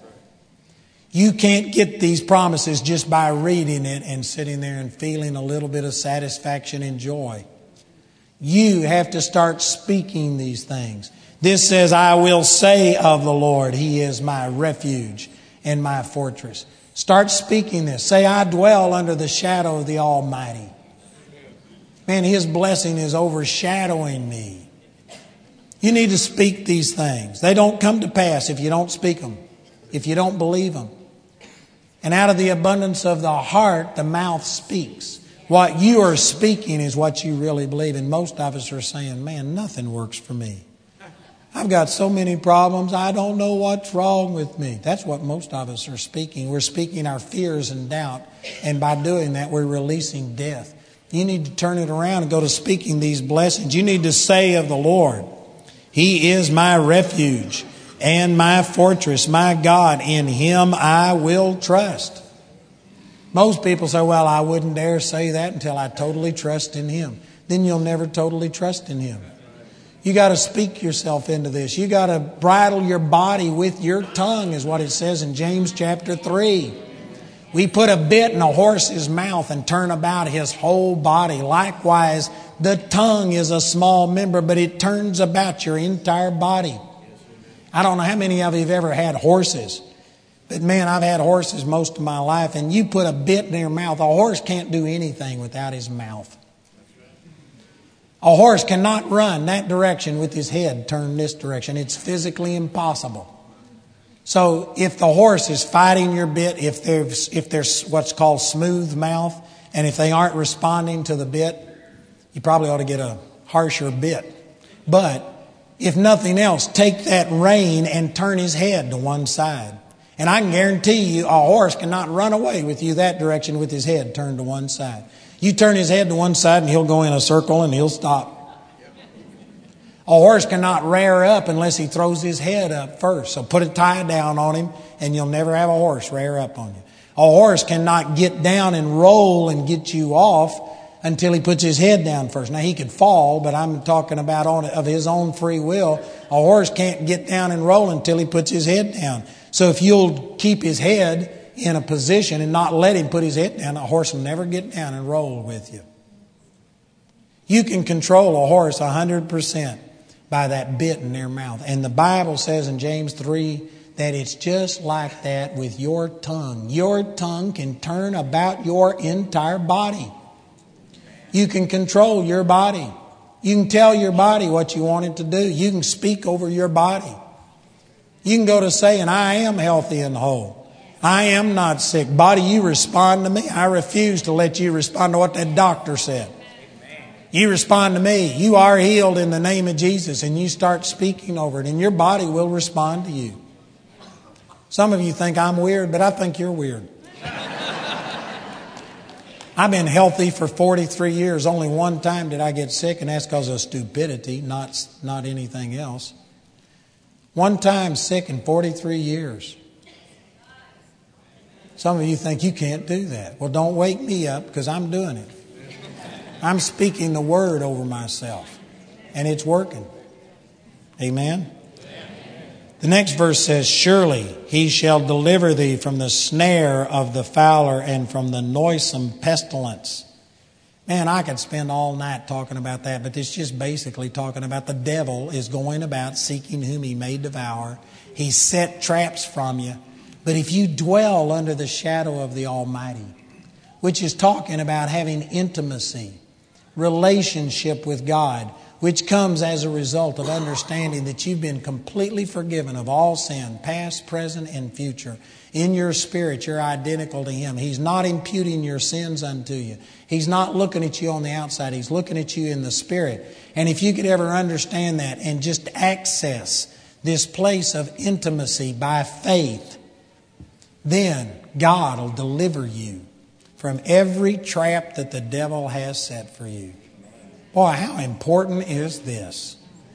You can't get these promises just by reading it and sitting there and feeling a little bit of satisfaction and joy. You have to start speaking these things. This says, I will say of the Lord, He is my refuge and my fortress. Start speaking this. Say, I dwell under the shadow of the Almighty. Man, His blessing is overshadowing me. You need to speak these things. They don't come to pass if you don't speak them, if you don't believe them. And out of the abundance of the heart, the mouth speaks. What you are speaking is what you really believe. And most of us are saying, man, nothing works for me. I've got so many problems. I don't know what's wrong with me. That's what most of us are speaking. We're speaking our fears and doubt. And by doing that, we're releasing death. You need to turn it around and go to speaking these blessings. You need to say of the Lord, He is my refuge and my fortress, my God, in Him I will trust. Most people say, well, I wouldn't dare say that until I totally trust in Him. Then you'll never totally trust in Him. You got to speak yourself into this. You got to bridle your body with your tongue, is what it says in James chapter three. We put a bit in a horse's mouth and turn about his whole body. Likewise, the tongue is a small member, but it turns about your entire body. I don't know how many of you have ever had horses. But man, I've had horses most of my life. And you put a bit in their mouth. A horse can't do anything without his mouth. A horse cannot run that direction with his head turned this direction. It's physically impossible. So if the horse is fighting your bit, if there's, if there's what's called smooth mouth, and if they aren't responding to the bit, you probably ought to get a harsher bit. But if nothing else, take that rein and turn his head to one side. And I can guarantee you a horse cannot run away with you that direction with his head turned to one side. You turn his head to one side and he'll go in a circle and he'll stop. A horse cannot rear up unless he throws his head up first. So put a tie down on him and you'll never have a horse rear up on you. A horse cannot get down and roll and get you off until he puts his head down first. Now, he could fall, but I'm talking about on of his own free will. A horse can't get down and roll until he puts his head down. So if you'll keep his head in a position and not let him put his head down, a horse will never get down and roll with you. You can control a horse one hundred percent by that bit in their mouth. And the Bible says in James three that it's just like that with your tongue. Your tongue can turn about your entire body. You can control your body. You can tell your body what you want it to do. You can speak over your body. You can go to saying, I am healthy and whole. I am not sick. Body, you respond to me. I refuse to let you respond to what that doctor said. You respond to me. You are healed in the name of Jesus. And you start speaking over it. And your body will respond to you. Some of you think I'm weird, but I think you're weird. I've been healthy for forty-three years. Only one time did I get sick, and that's because of stupidity, not, not anything else. One time sick in forty-three years. Some of you think you can't do that. Well, don't wake me up because I'm doing it. I'm speaking the word over myself, and it's working. Amen? The next verse says, surely he shall deliver thee from the snare of the fowler and from the noisome pestilence. Man, I could spend all night talking about that, but it's just basically talking about the devil is going about seeking whom he may devour. He set traps from you. But if you dwell under the shadow of the Almighty, which is talking about having intimacy, relationship with God, which comes as a result of understanding that you've been completely forgiven of all sin, past, present, and future. In your spirit, you're identical to Him. He's not imputing your sins unto you. He's not looking at you on the outside. He's looking at you in the spirit. And if you could ever understand that and just access this place of intimacy by faith, then God will deliver you from every trap that the devil has set for you. Boy, how important is this?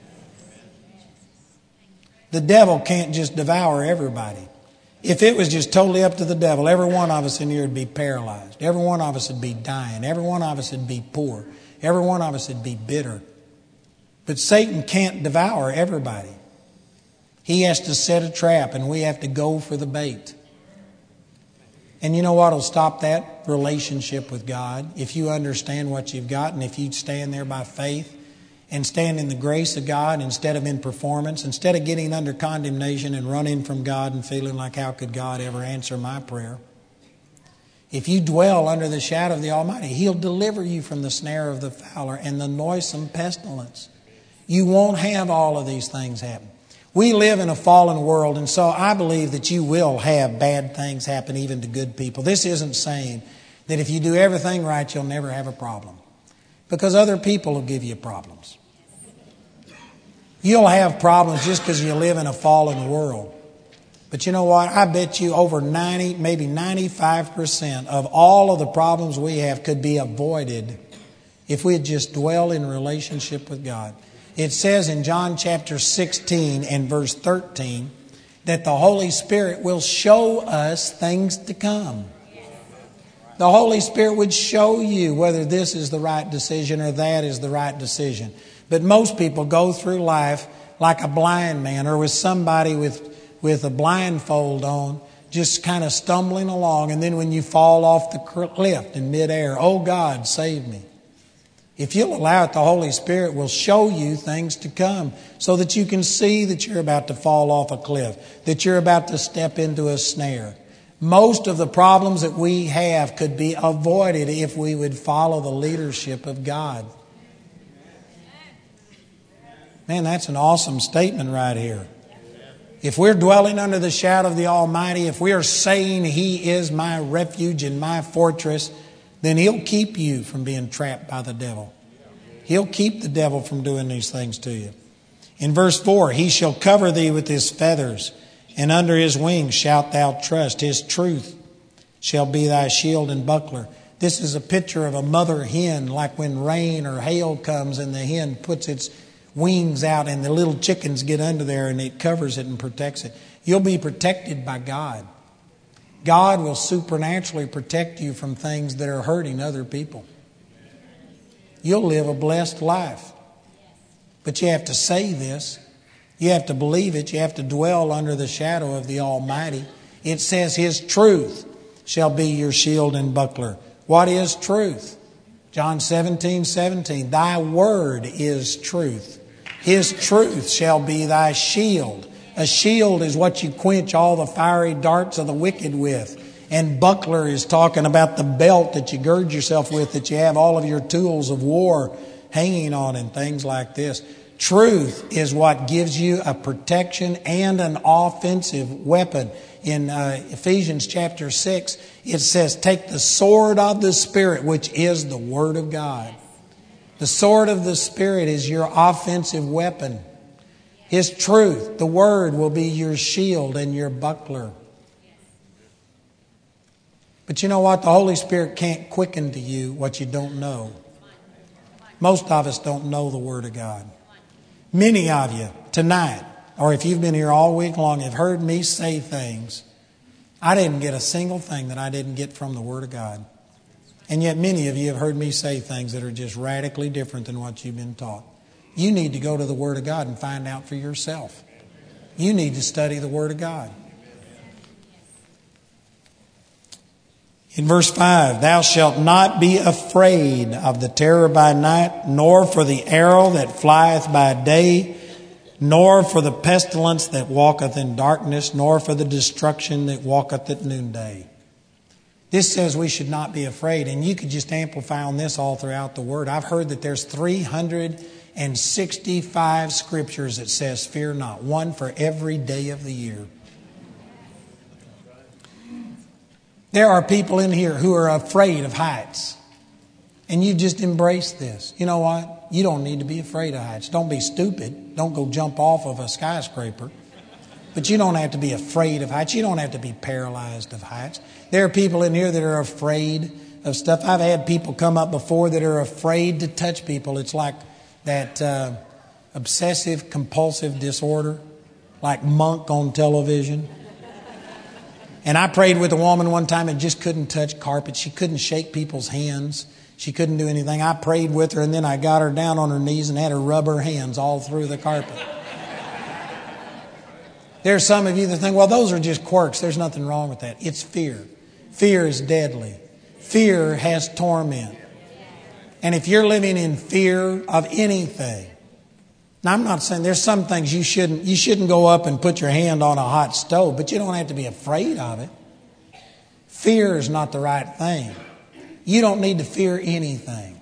The devil can't just devour everybody. If it was just totally up to the devil, every one of us in here would be paralyzed. Every one of us would be dying. Every one of us would be poor. Every one of us would be bitter. But Satan can't devour everybody. He has to set a trap, and we have to go for the bait. And you know what will stop that? Relationship with God. If you understand what you've got, and if you stand there by faith and stand in the grace of God instead of in performance, instead of getting under condemnation and running from God and feeling like, how could God ever answer my prayer? If you dwell under the shadow of the Almighty, He'll deliver you from the snare of the fowler and the noisome pestilence. You won't have all of these things happen. We live in a fallen world, and so I believe that you will have bad things happen even to good people. This isn't saying that if you do everything right, you'll never have a problem. Because other people will give you problems. You'll have problems just because you live in a fallen world. But you know what? I bet you over ninety, maybe ninety-five percent of all of the problems we have could be avoided if we just dwell in relationship with God. It says in John chapter sixteen and verse thirteen that the Holy Spirit will show us things to come. The Holy Spirit would show you whether this is the right decision or that is the right decision. But most people go through life like a blind man or with somebody with, with a blindfold on, just kind of stumbling along. And then when you fall off the cliff in midair, oh God, save me. If you'll allow it, the Holy Spirit will show you things to come so that you can see that you're about to fall off a cliff, that you're about to step into a snare. Most of the problems that we have could be avoided if we would follow the leadership of God. Man, that's an awesome statement right here. If we're dwelling under the shadow of the Almighty, if we are saying He is my refuge and my fortress, then He'll keep you from being trapped by the devil. He'll keep the devil from doing these things to you. In verse four, He shall cover thee with His feathers, and under His wings shalt thou trust. His truth shall be thy shield and buckler. This is a picture of a mother hen, like when rain or hail comes and the hen puts its wings out and the little chickens get under there and it covers it and protects it. You'll be protected by God. God will supernaturally protect you from things that are hurting other people. You'll live a blessed life. But you have to say this. You have to believe it. You have to dwell under the shadow of the Almighty. It says His truth shall be your shield and buckler. What is truth? John seventeen seventeen. Thy word is truth. His truth shall be thy shield. A shield is what you quench all the fiery darts of the wicked with. And buckler is talking about the belt that you gird yourself with, that you have all of your tools of war hanging on and things like this. Truth is what gives you a protection and an offensive weapon. In uh, Ephesians chapter six, it says, take the sword of the Spirit, which is the Word of God. The sword of the Spirit is your offensive weapon. His truth, the Word, will be your shield and your buckler. But you know what? The Holy Spirit can't quicken to you what you don't know. Most of us don't know the Word of God. Many of you tonight, or if you've been here all week long, have heard me say things. I didn't get a single thing that I didn't get from the Word of God. And yet many of you have heard me say things that are just radically different than what you've been taught. You need to go to the Word of God and find out for yourself. You need to study the Word of God. In verse five, thou shalt not be afraid of the terror by night, nor for the arrow that flieth by day, nor for the pestilence that walketh in darkness, nor for the destruction that walketh at noonday. This says we should not be afraid, and you could just amplify on this all throughout the Word. I've heard that there's three hundred sixty-five scriptures that says fear not, one for every day of the year. There are people in here who are afraid of heights, and you just embrace this. You know what? You don't need to be afraid of heights. Don't be stupid. Don't go jump off of a skyscraper. But you don't have to be afraid of heights. You don't have to be paralyzed of heights. There are people in here that are afraid of stuff. I've had people come up before that are afraid to touch people. It's like that uh, obsessive compulsive disorder, like Monk on television. And I prayed with a woman one time and just couldn't touch carpet. She couldn't shake people's hands. She couldn't do anything. I prayed with her, and then I got her down on her knees and had her rub her hands all through the carpet. There's some of you that think, well, those are just quirks. There's nothing wrong with that. It's fear. Fear is deadly. Fear has torment. And if you're living in fear of anything, now I'm not saying there's some things you shouldn't, you shouldn't go up and put your hand on a hot stove, but you don't have to be afraid of it. Fear is not the right thing. You don't need to fear anything.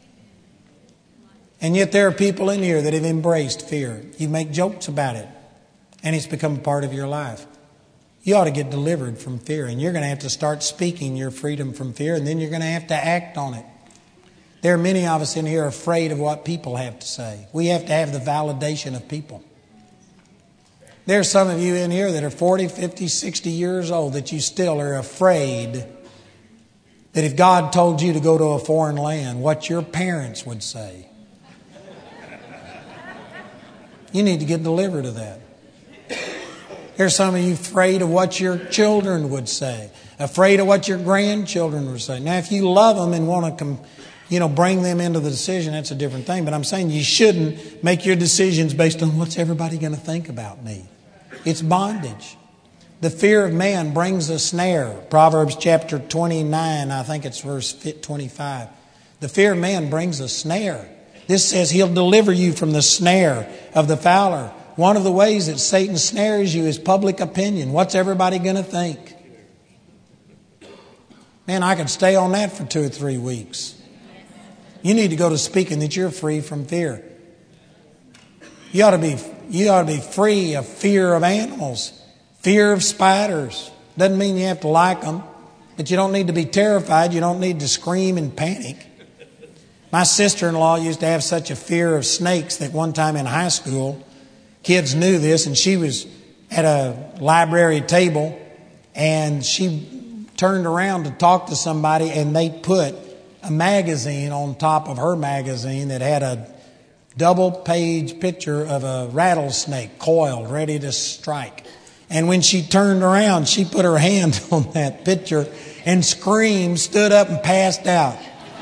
And yet there are people in here that have embraced fear. You make jokes about it, and it's become a part of your life. You ought to get delivered from fear, and you're going to have to start speaking your freedom from fear, and then you're going to have to act on it. There are many of us in here afraid of what people have to say. We have to have the validation of people. There are some of you in here that are forty, fifty, sixty years old that you still are afraid that if God told you to go to a foreign land, what your parents would say. You need to get delivered of that. There's some of you afraid of what your children would say, afraid of what your grandchildren would say. Now, if you love them and want to, com- you know, bring them into the decision, that's a different thing. But I'm saying you shouldn't make your decisions based on what's everybody going to think about me. It's bondage. The fear of man brings a snare. Proverbs chapter twenty-nine, I think it's verse twenty-five. The fear of man brings a snare. This says he'll deliver you from the snare of the fowler. One of the ways that Satan snares you is public opinion. What's everybody going to think? Man, I could stay on that for two or three weeks. You need to go to speaking that you're free from fear. You ought to be, you ought to be free of fear of animals, fear of spiders. Doesn't mean you have to like them, but you don't need to be terrified. You don't need to scream and panic. My sister-in-law used to have such a fear of snakes that one time in high school, kids knew this, and she was at a library table, and she turned around to talk to somebody, and they put a magazine on top of her magazine that had a double-page picture of a rattlesnake coiled, ready to strike. And when she turned around, she put her hand on that picture and screamed, stood up, and passed out.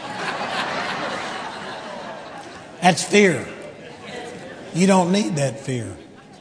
That's fear. You don't need that fear.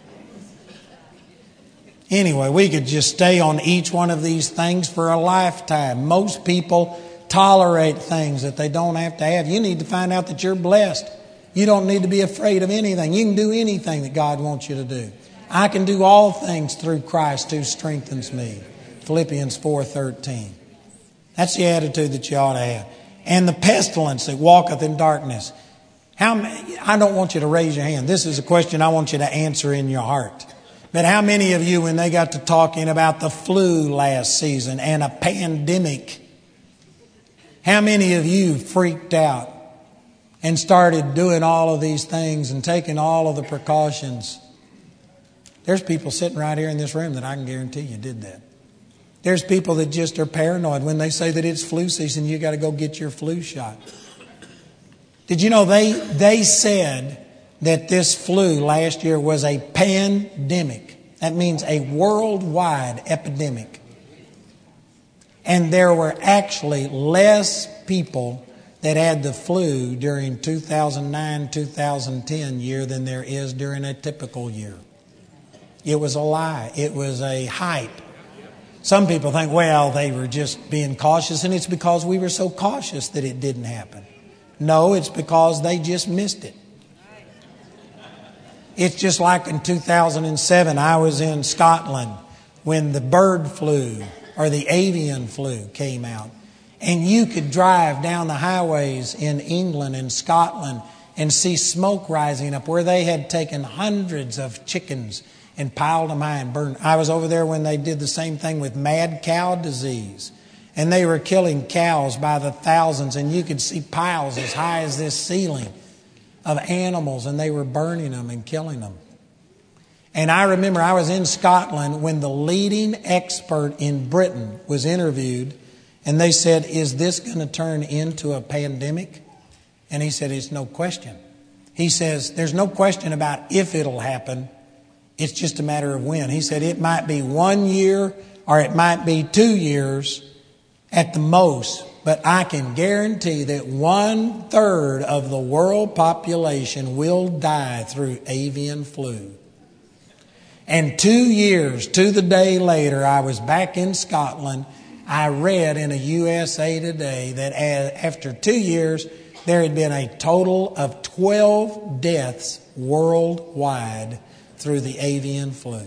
Anyway, we could just stay on each one of these things for a lifetime. Most people tolerate things that they don't have to have. You need to find out that you're blessed. You don't need to be afraid of anything. You can do anything that God wants you to do. I can do all things through Christ who strengthens me. Philippians four thirteen. That's the attitude that you ought to have. And the pestilence that walketh in darkness. How many, I don't want you to raise your hand. This is a question I want you to answer in your heart. But how many of you, when they got to talking about the flu last season and a pandemic, how many of you freaked out and started doing all of these things and taking all of the precautions? There's people sitting right here in this room that I can guarantee you did that. There's people that just are paranoid. When they say that it's flu season, you got to go get your flu shot. Did you know they they said that this flu last year was a pandemic? That means a worldwide epidemic. And there were actually less people that had the flu during two thousand nine, two thousand ten year than there is during a typical year. It was a lie. It was a hype. Some people think, well, they were just being cautious, and it's because we were so cautious that it didn't happen. No, it's because they just missed it. It's just like in two thousand seven, I was in Scotland when the bird flu or the avian flu came out. And you could drive down the highways in England and Scotland and see smoke rising up where they had taken hundreds of chickens and piled them high and burned. I was over there when they did the same thing with mad cow disease. And they were killing cows by the thousands, and you could see piles as high as this ceiling of animals, and they were burning them and killing them. And I remember I was in Scotland when the leading expert in Britain was interviewed, and they said, is this going to turn into a pandemic? And he said, it's no question. He says, there's no question about if it'll happen. It's just a matter of when. He said, it might be one year or it might be two years at the most. But I can guarantee that one third of the world population will die through avian flu. And two years to the day later, I was back in Scotland. I read in a U S A Today that after two years, there had been a total of twelve deaths worldwide through the avian flu.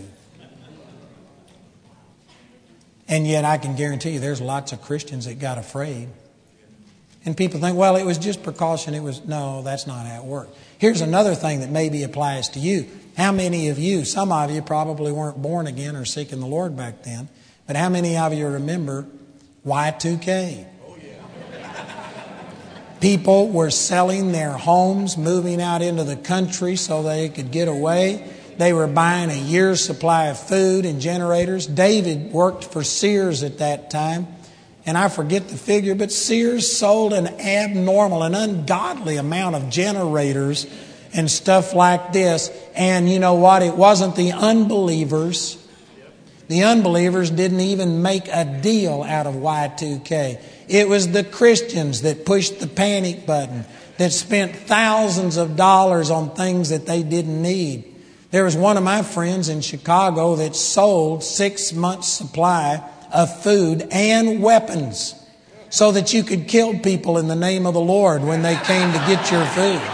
And yet I can guarantee you there's lots of Christians that got afraid. And people think, well, it was just precaution. It was, no, that's not how it worked. Here's another thing that maybe applies to you. How many of you, some of you probably weren't born again or seeking the Lord back then, but how many of you remember Y two K? Oh, yeah. People were selling their homes, moving out into the country so they could get away. They were buying a year's supply of food and generators. David worked for Sears at that time. And I forget the figure, but Sears sold an abnormal, an ungodly amount of generators and stuff like this. And you know what? It wasn't the unbelievers. The unbelievers didn't even make a deal out of Y two K. It was the Christians that pushed the panic button, that spent thousands of dollars on things that they didn't need. There was one of my friends in Chicago that sold six months' supply of food and weapons so that you could kill people in the name of the Lord when they came to get your food.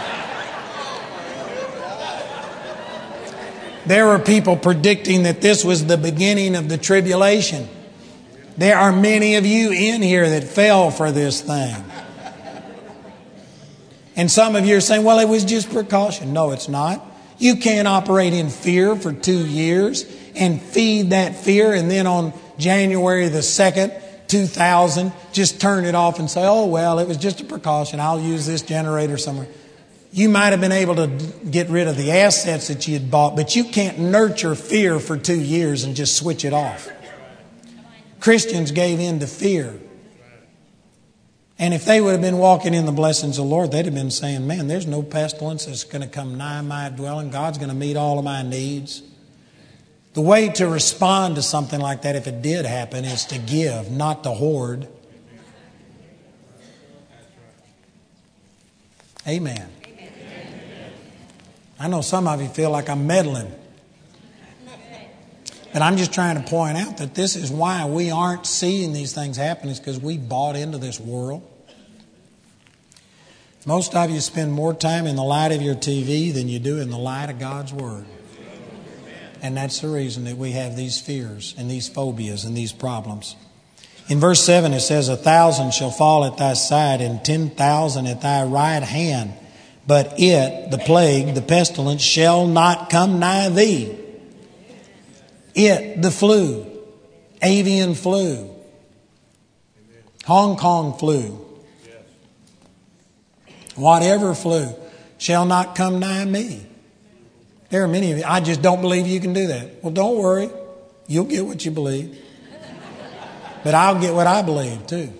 There were people predicting that this was the beginning of the tribulation. There are many of you in here that fell for this thing. And some of you are saying, well, it was just precaution. No, it's not. You can't operate in fear for two years and feed that fear and then on January the second, two thousand, just turn it off and say, oh, well, it was just a precaution. I'll use this generator somewhere. You might have been able to get rid of the assets that you had bought, but you can't nurture fear for two years and just switch it off. Christians gave in to fear. And if they would have been walking in the blessings of the Lord, they'd have been saying, man, there's no pestilence that's going to come nigh my dwelling. God's going to meet all of my needs. The way to respond to something like that, if it did happen, is to give, not to hoard. Amen. I know some of you feel like I'm meddling. But I'm just trying to point out that this is why we aren't seeing these things happen, is because we bought into this world. Most of you spend more time in the light of your T V than you do in the light of God's Word. And that's the reason that we have these fears and these phobias and these problems. In verse seven it says, a thousand shall fall at thy side and ten thousand at thy right hand. But it, the plague, the pestilence, shall not come nigh thee. It, the flu, avian flu, Hong Kong flu, whatever flu, shall not come nigh me. There are many of you, I just don't believe you can do that. Well, don't worry. You'll get what you believe. But I'll get what I believe too.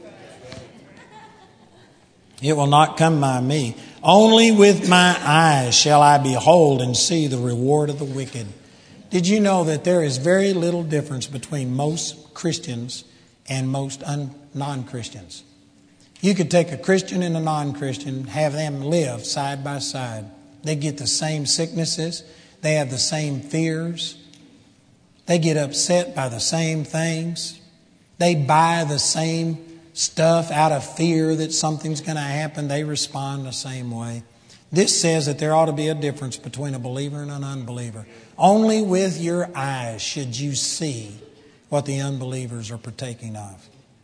It will not come by me. Only with my eyes shall I behold and see the reward of the wicked. Did you know that there is very little difference between most Christians and most un- non-Christians? You could take a Christian and a non-Christian, have them live side by side. They get the same sicknesses. They have the same fears. They get upset by the same things. They buy the same stuff out of fear that something's going to happen. They respond the same way. This says that there ought to be a difference between a believer and an unbeliever. Only with your eyes should you see what the unbelievers are partaking of.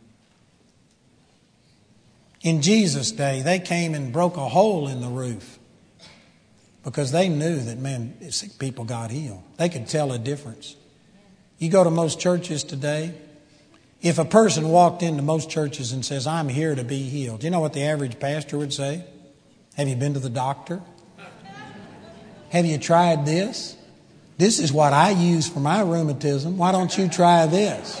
In Jesus' day, they came and broke a hole in the roof because they knew that, man, sick people got healed. They could tell a difference. You go to most churches today, if a person walked into most churches and says, I'm here to be healed, you know what the average pastor would say? Have you been to the doctor? Have you tried this? This is what I use for my rheumatism. Why don't you try this?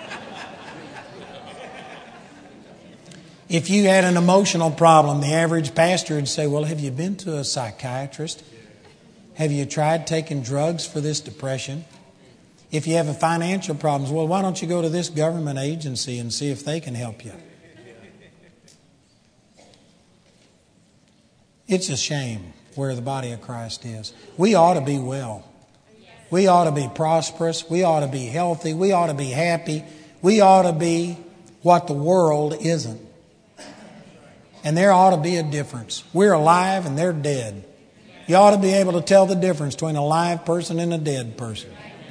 If you had an emotional problem, the average pastor would say, well, have you been to a psychiatrist? Have you tried taking drugs for this depression? If you have a financial problems, well, why don't you go to this government agency and see if they can help you? It's a shame where the body of Christ is. We ought to be well. We ought to be prosperous. We ought to be healthy. We ought to be happy. We ought to be what the world isn't. And there ought to be a difference. We're alive and they're dead. You ought to be able to tell the difference between a live person and a dead person.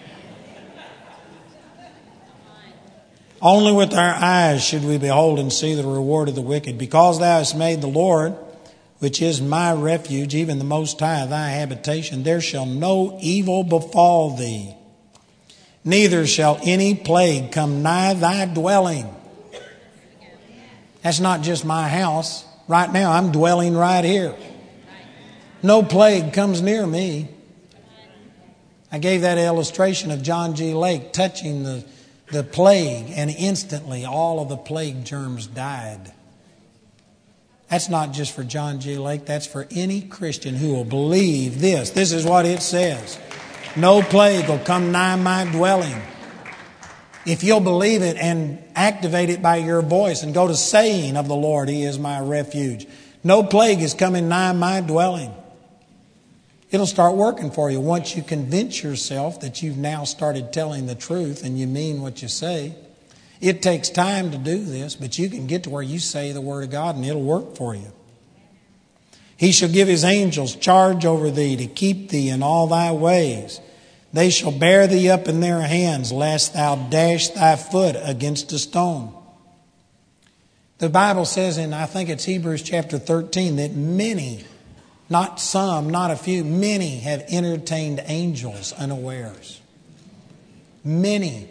Only with our eyes should we behold and see the reward of the wicked. Because thou hast made the Lord, which is my refuge, even the Most High, thy habitation, there shall no evil befall thee, neither shall any plague come nigh thy dwelling. That's not just my house. Right now, I'm dwelling right here. No plague comes near me. I gave that illustration of John G. Lake touching the, the plague, and instantly all of the plague germs died. That's not just for John G. Lake. That's for any Christian who will believe this. This is what it says. No plague will come nigh my dwelling. If you'll believe it and activate it by your voice and go to saying of the Lord, He is my refuge. No plague is coming nigh my dwelling. It'll start working for you once you convince yourself that you've now started telling the truth and you mean what you say. It takes time to do this, but you can get to where you say the Word of God and it'll work for you. He shall give His angels charge over thee to keep thee in all thy ways. They shall bear thee up in their hands, lest thou dash thy foot against a stone. The Bible says in, I think it's Hebrews chapter thirteen, that many, not some, not a few, many have entertained angels unawares. Many.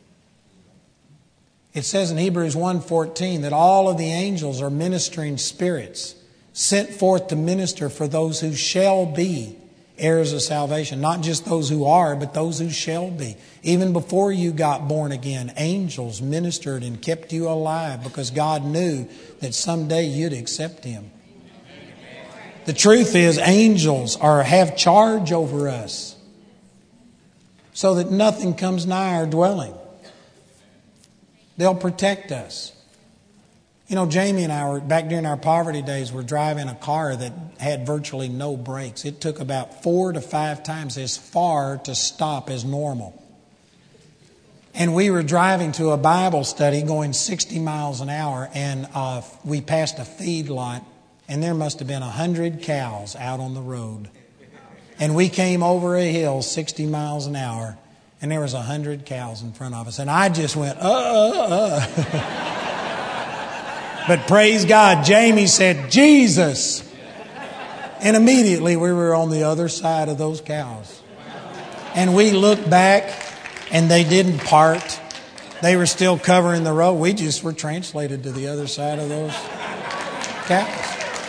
It says in Hebrews one fourteen that all of the angels are ministering spirits sent forth to minister for those who shall be heirs of salvation. Not just those who are, but those who shall be. Even before you got born again, angels ministered and kept you alive because God knew that someday you'd accept Him. The truth is, angels are have charge over us so that nothing comes nigh our dwelling. They'll protect us. You know, Jamie and I were, back during our poverty days, were driving a car that had virtually no brakes. It took about four to five times as far to stop as normal. And we were driving to a Bible study going sixty miles an hour, and uh, we passed a feed lot, and there must have been one hundred cows out on the road. And we came over a hill sixty miles an hour, and there was one hundred cows in front of us. And I just went, uh, uh, uh. But praise God, Jamie said, Jesus. And immediately we were on the other side of those cows. And we looked back, and they didn't part. They were still covering the road. We just were translated to the other side of those cows.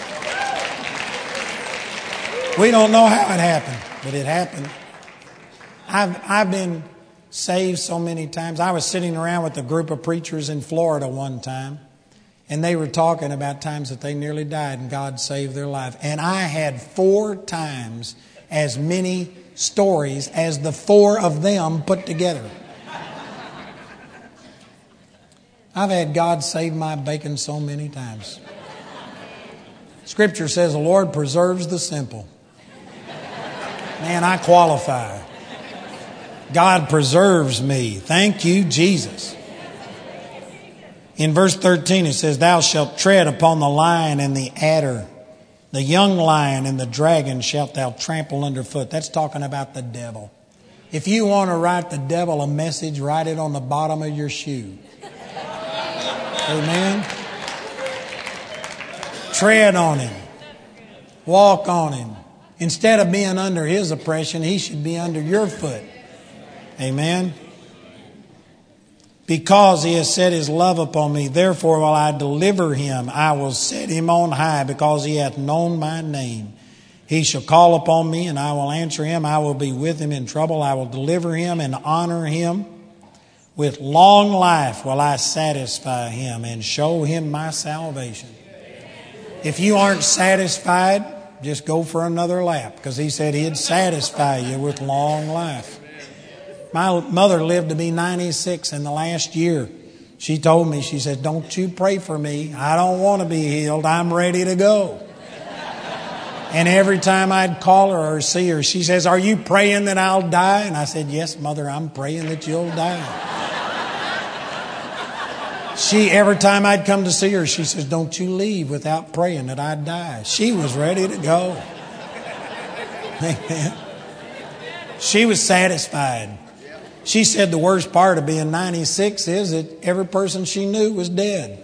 We don't know how it happened, but it happened. I've I've been saved so many times. I was sitting around with a group of preachers in Florida one time, and they were talking about times that they nearly died and God saved their life. And I had four times as many stories as the four of them put together. I've had God save my bacon so many times. Scripture says the Lord preserves the simple. Man, I qualify. God preserves me. Thank you, Jesus. In verse thirteen it says, thou shalt tread upon the lion and the adder. The young lion and the dragon shalt thou trample underfoot. That's talking about the devil. If you want to write the devil a message, write it on the bottom of your shoe. Amen. Tread on him. Walk on him. Instead of being under his oppression, he should be under your foot. Amen. Because he has set his love upon me, therefore will I deliver him. I will set him on high, because he hath known my name. He shall call upon me, and I will answer him. I will be with him in trouble. I will deliver him and honor him. With long life will I satisfy him and show him my salvation. If you aren't satisfied, just go for another lap, because he said he'd satisfy you with long life. My mother lived to be ninety-six in the last year. She told me, she said, don't you pray for me. I don't want to be healed. I'm ready to go. And every time I'd call her or see her, she says, are you praying that I'll die? And I said, yes, Mother, I'm praying that you'll die. She, every time I'd come to see her, she says, don't you leave without praying that I'd die. She was ready to go. Amen. She was satisfied. She said the worst part of being ninety-six is that every person she knew was dead.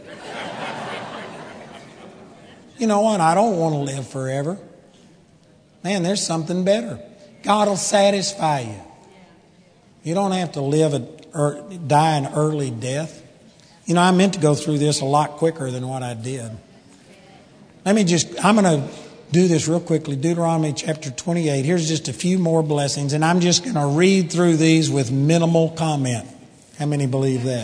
You know what? I don't want to live forever. Man, there's something better. God will satisfy you. You don't have to live a, or die an early death. You know, I meant to go through this a lot quicker than what I did. Let me just, I'm going to do this real quickly. Deuteronomy chapter twenty-eight. Here's just a few more blessings, and I'm just going to read through these with minimal comment. How many believe that?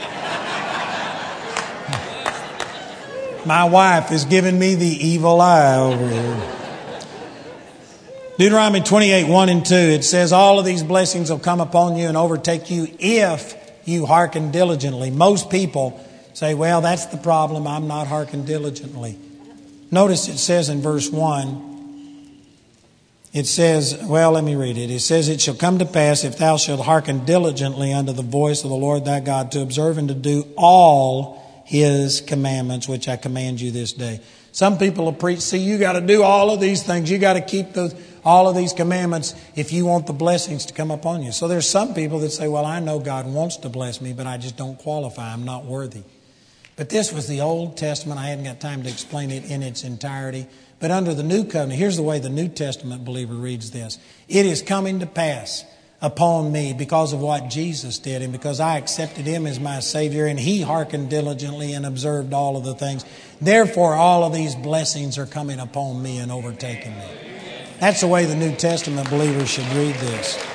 My wife is giving me the evil eye over here. Deuteronomy twenty-eight, one and two. It says, all of these blessings will come upon you and overtake you if you hearken diligently. Most people say, well, that's the problem. I'm not hearkening diligently. Notice it says in verse one, it says, well, let me read it. It says, it shall come to pass, if thou shalt hearken diligently unto the voice of the Lord thy God, to observe and to do all his commandments, which I command you this day. Some people will preach, see, you got to do all of these things. You got to keep those, all of these commandments if you want the blessings to come upon you. So there's some people that say, well, I know God wants to bless me, but I just don't qualify. I'm not worthy. But this was the Old Testament. I hadn't got time to explain it in its entirety. But under the New Covenant, here's the way the New Testament believer reads this. It is coming to pass upon me because of what Jesus did, and because I accepted him as my Savior, and he hearkened diligently and observed all of the things. Therefore, all of these blessings are coming upon me and overtaking me. That's the way the New Testament believer should read this.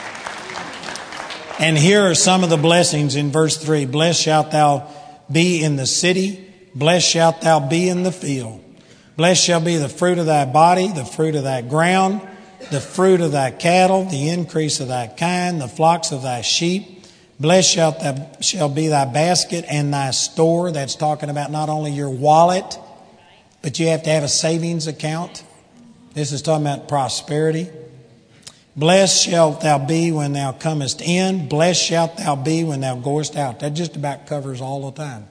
And here are some of the blessings in verse three. Blessed shalt thou be in the city, blessed shalt thou be in the field. Blessed shall be the fruit of thy body, the fruit of thy ground, the fruit of thy cattle, the increase of thy kind, the flocks of thy sheep. Blessed shalt thou, shall be thy basket and thy store. That's talking about not only your wallet, but you have to have a savings account. This is talking about prosperity. Blessed shalt thou be when thou comest in. Blessed shalt thou be when thou goest out. That just about covers all the time.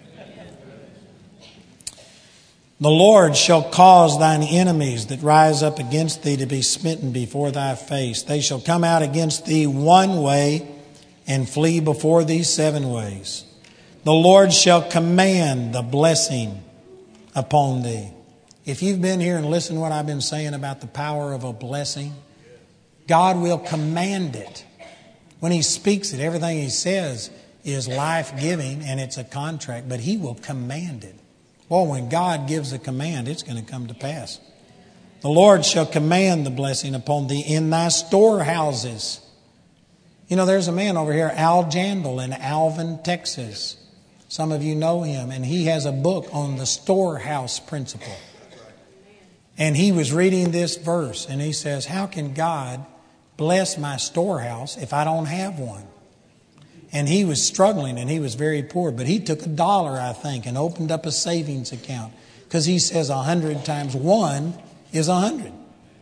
The Lord shall cause thine enemies that rise up against thee to be smitten before thy face. They shall come out against thee one way and flee before thee seven ways. The Lord shall command the blessing upon thee. If you've been here and listened to what I've been saying about the power of a blessing, God will command it. When he speaks it, everything he says is life-giving and it's a contract, but he will command it. Well, when God gives a command, it's going to come to pass. The Lord shall command the blessing upon thee in thy storehouses. You know, there's a man over here, Al Jandal, in Alvin, Texas. Some of you know him, and he has a book on the storehouse principle. And he was reading this verse, and he says, how can God bless my storehouse if I don't have one? And he was struggling, and he was very poor. But he took a dollar, I think, and opened up a savings account. Because he says a hundred times one is a hundred.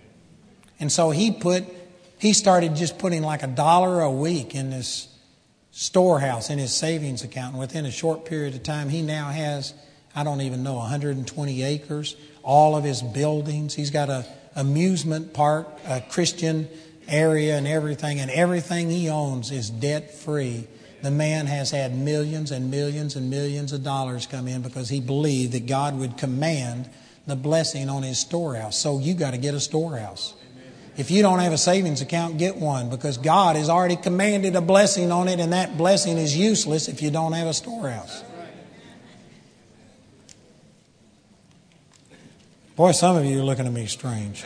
And so he put, he started just putting like a dollar a week in this storehouse in his savings account. And within a short period of time, he now has, I don't even know, one hundred twenty acres, all of his buildings. He's got a amusement park, a Christian area and everything, and everything he owns is debt-free. The man has had millions and millions and millions of dollars come in because he believed that God would command the blessing on his storehouse. So you got to get a storehouse. If you don't have a savings account, get one, because God has already commanded a blessing on it, and that blessing is useless if you don't have a storehouse. Boy, some of you are looking at me strange.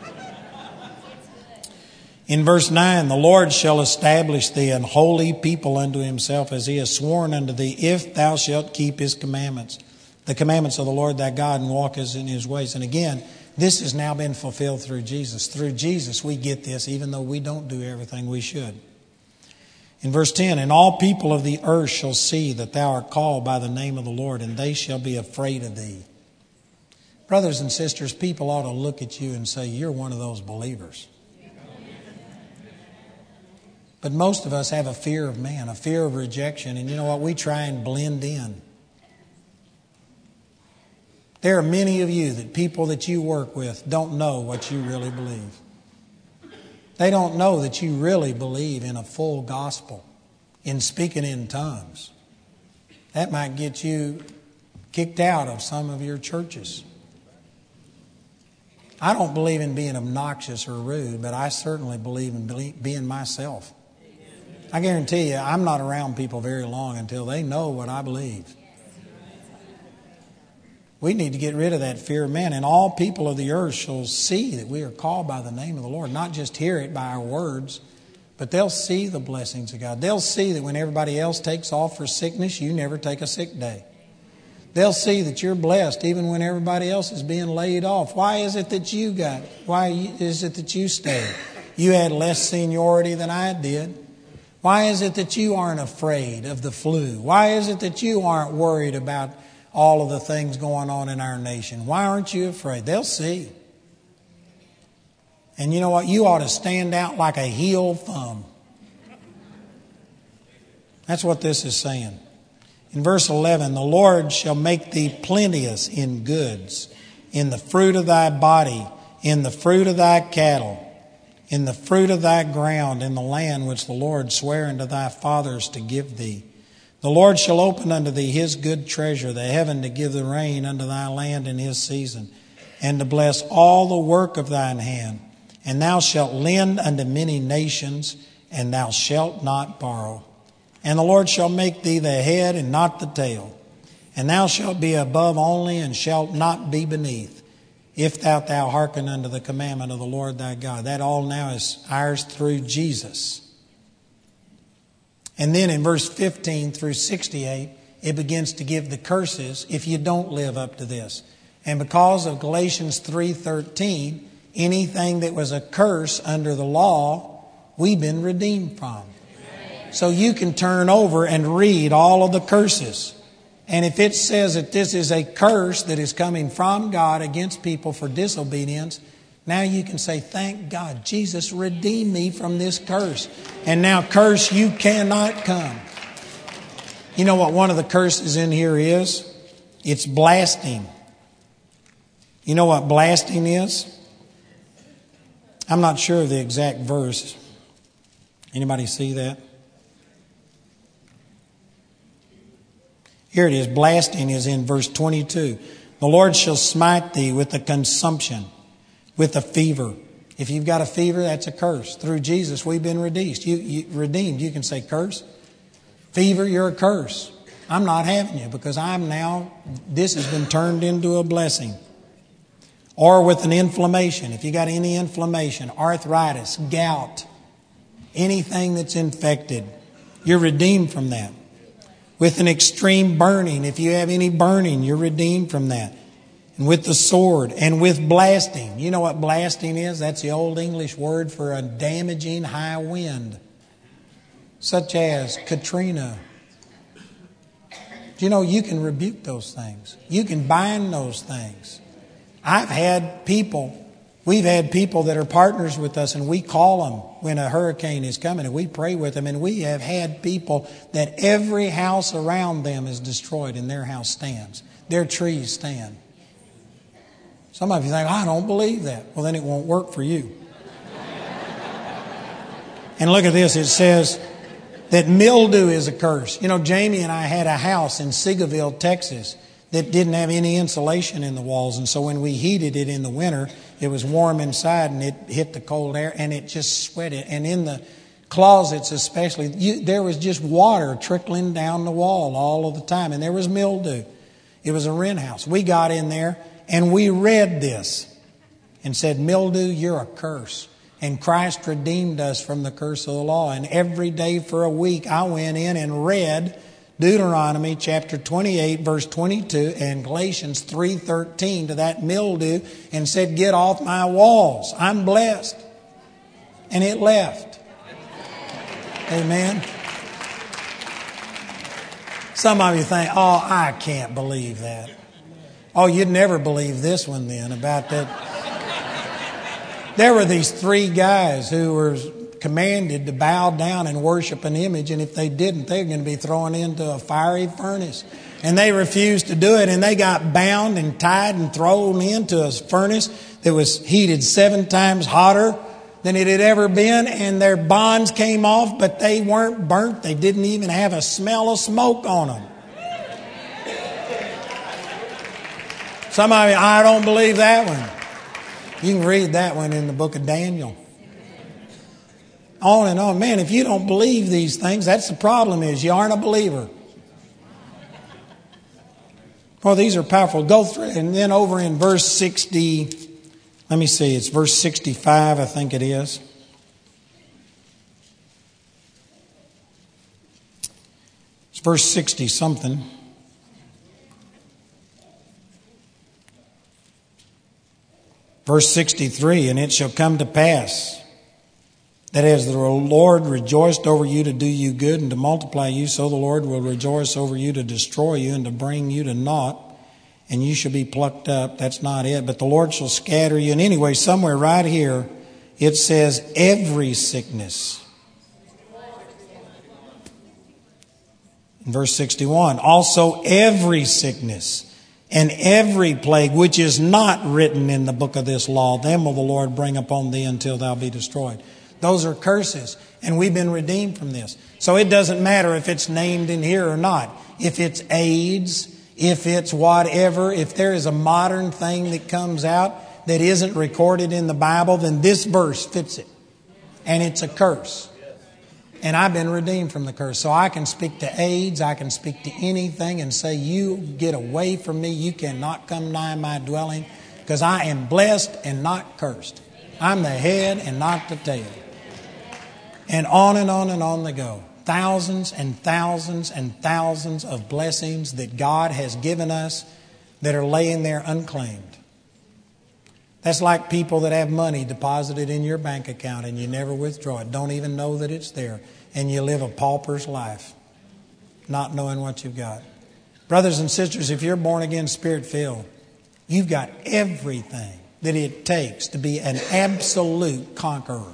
In verse nine, the Lord shall establish thee an holy people unto himself, as he has sworn unto thee, if thou shalt keep his commandments, the commandments of the Lord thy God, and walkest in his ways. And again, this has now been fulfilled through Jesus. Through Jesus we get this, even though we don't do everything we should. In verse ten, and all people of the earth shall see that thou art called by the name of the Lord, and they shall be afraid of thee. Brothers and sisters, people ought to look at you and say, you're one of those believers. But most of us have a fear of man, a fear of rejection. And you know what? We try and blend in. There are many of you that people that you work with don't know what you really believe. They don't know that you really believe in a full gospel, in speaking in tongues. That might get you kicked out of some of your churches. I don't believe in being obnoxious or rude, but I certainly believe in being myself. I guarantee you, I'm not around people very long until they know what I believe. We need to get rid of that fear of man. And all people of the earth shall see that we are called by the name of the Lord. Not just hear it by our words, but they'll see the blessings of God. They'll see that when everybody else takes off for sickness, you never take a sick day. They'll see that you're blessed even when everybody else is being laid off. Why is it that you got it? Why is it that you stayed? You had less seniority than I did. Why is it that you aren't afraid of the flu? Why is it that you aren't worried about all of the things going on in our nation? Why aren't you afraid? They'll see. And you know what? You ought to stand out like a healed thumb. That's what this is saying. In verse eleven, the Lord shall make thee plenteous in goods, in the fruit of thy body, in the fruit of thy cattle, in the fruit of thy ground, in the land which the Lord sware unto thy fathers to give thee. The Lord shall open unto thee his good treasure, the heaven, to give the rain unto thy land in his season, and to bless all the work of thine hand. And thou shalt lend unto many nations, and thou shalt not borrow. And the Lord shall make thee the head and not the tail. And thou shalt be above only, and shalt not be beneath, if thou, thou hearken unto the commandment of the Lord thy God. That all now is ours through Jesus. And then in verse fifteen through sixty-eight, it begins to give the curses if you don't live up to this. And because of Galatians three thirteen, anything that was a curse under the law, we've been redeemed from. So you can turn over and read all of the curses. And if it says that this is a curse that is coming from God against people for disobedience, now you can say, thank God, Jesus redeemed me from this curse. And now curse, you cannot come. You know what one of the curses in here is? It's blasting. You know what blasting is? I'm not sure of the exact verse. Anybody see that? Here it is. Blasting is in verse twenty-two. The Lord shall smite thee with a consumption, with a fever. If you've got a fever, that's a curse. Through Jesus, we've been redeemed. You, you, redeemed. You can say curse. Fever, you're a curse. I'm not having you because I'm now, this has been turned into a blessing. Or with an inflammation. If you got any inflammation, arthritis, gout, anything that's infected, you're redeemed from that. With an extreme burning, if you have any burning, you're redeemed from that. And with the sword and with blasting. You know what blasting is? That's the old English word for a damaging high wind. Such as Katrina. You know, you can rebuke those things. You can bind those things. I've had people We've had people that are partners with us, and we call them when a hurricane is coming, and we pray with them. And we have had people that every house around them is destroyed and their house stands. Their trees stand. Some of you think, I don't believe that. Well, then it won't work for you. And look at this. It says that mildew is a curse. You know, Jamie and I had a house in Seagoville, Texas, that didn't have any insulation in the walls. And so when we heated it in the winter, it was warm inside and it hit the cold air and it just sweated. And in the closets especially, you, there was just water trickling down the wall all of the time. And there was mildew. It was a rent house. We got in there and we read this and said, mildew, you're a curse. And Christ redeemed us from the curse of the law. And every day for a week I went in and read Deuteronomy chapter twenty-eight, verse twenty-two, and Galatians three thirteen to that mildew and said, get off my walls. I'm blessed. And it left. Amen. Some of you think, oh, I can't believe that. Oh, you'd never believe this one then about that. There were these three guys who were commanded to bow down and worship an image, and if they didn't, they were going to be thrown into a fiery furnace. And they refused to do it, and they got bound and tied and thrown into a furnace that was heated seven times hotter than it had ever been, and their bonds came off, but they weren't burnt. They didn't even have a smell of smoke on them. Some of you, I don't believe that one. You can read that one in the book of Daniel. On and on. Man, if you don't believe these things, that's the problem is you aren't a believer. Well, these are powerful. Go through it. And then over in verse sixty, let me see, it's verse sixty-five, I think it is. It's verse sixty something. Verse sixty-three, and it shall come to pass that as the Lord rejoiced over you to do you good and to multiply you, so the Lord will rejoice over you to destroy you and to bring you to naught, and you shall be plucked up. That's not it, but the Lord shall scatter you. And anyway, somewhere right here, it says every sickness. In verse sixty-one, also every sickness and every plague which is not written in the book of this law, them will the Lord bring upon thee until thou be destroyed. Those are curses, and we've been redeemed from this. So it doesn't matter if it's named in here or not. If it's AIDS, if it's whatever, if there is a modern thing that comes out that isn't recorded in the Bible, then this verse fits it. And it's a curse. And I've been redeemed from the curse. So I can speak to AIDS, I can speak to anything and say, you get away from me, you cannot come nigh my dwelling, because I am blessed and not cursed. I'm the head and not the tail. And on and on and on they go. Thousands and thousands and thousands of blessings that God has given us that are laying there unclaimed. That's like people that have money deposited in your bank account and you never withdraw it. Don't even know that it's there. And you live a pauper's life, not knowing what you've got. Brothers and sisters, if you're born again, Spirit-filled, you've got everything that it takes to be an absolute conqueror.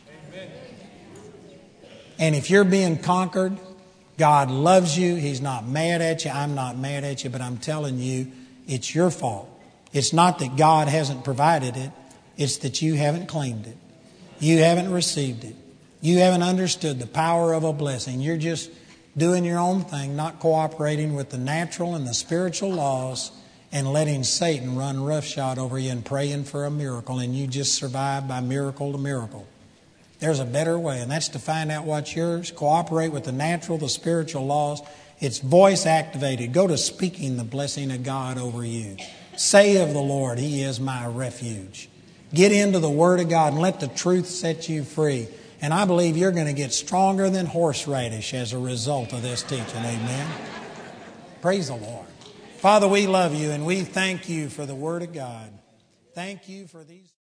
And if you're being conquered, God loves you. He's not mad at you. I'm not mad at you. But I'm telling you, it's your fault. It's not that God hasn't provided it. It's that you haven't claimed it. You haven't received it. You haven't understood the power of a blessing. You're just doing your own thing, not cooperating with the natural and the spiritual laws and letting Satan run roughshod over you and praying for a miracle. And you just survive by miracle to miracle. There's a better way, and that's to find out what's yours. Cooperate with the natural, the spiritual laws. It's voice activated. Go to speaking the blessing of God over you. Say of the Lord, He is my refuge. Get into the Word of God and let the truth set you free. And I believe you're going to get stronger than horseradish as a result of this teaching. Amen. Praise the Lord. Father, we love you and we thank you for the Word of God. Thank you for these.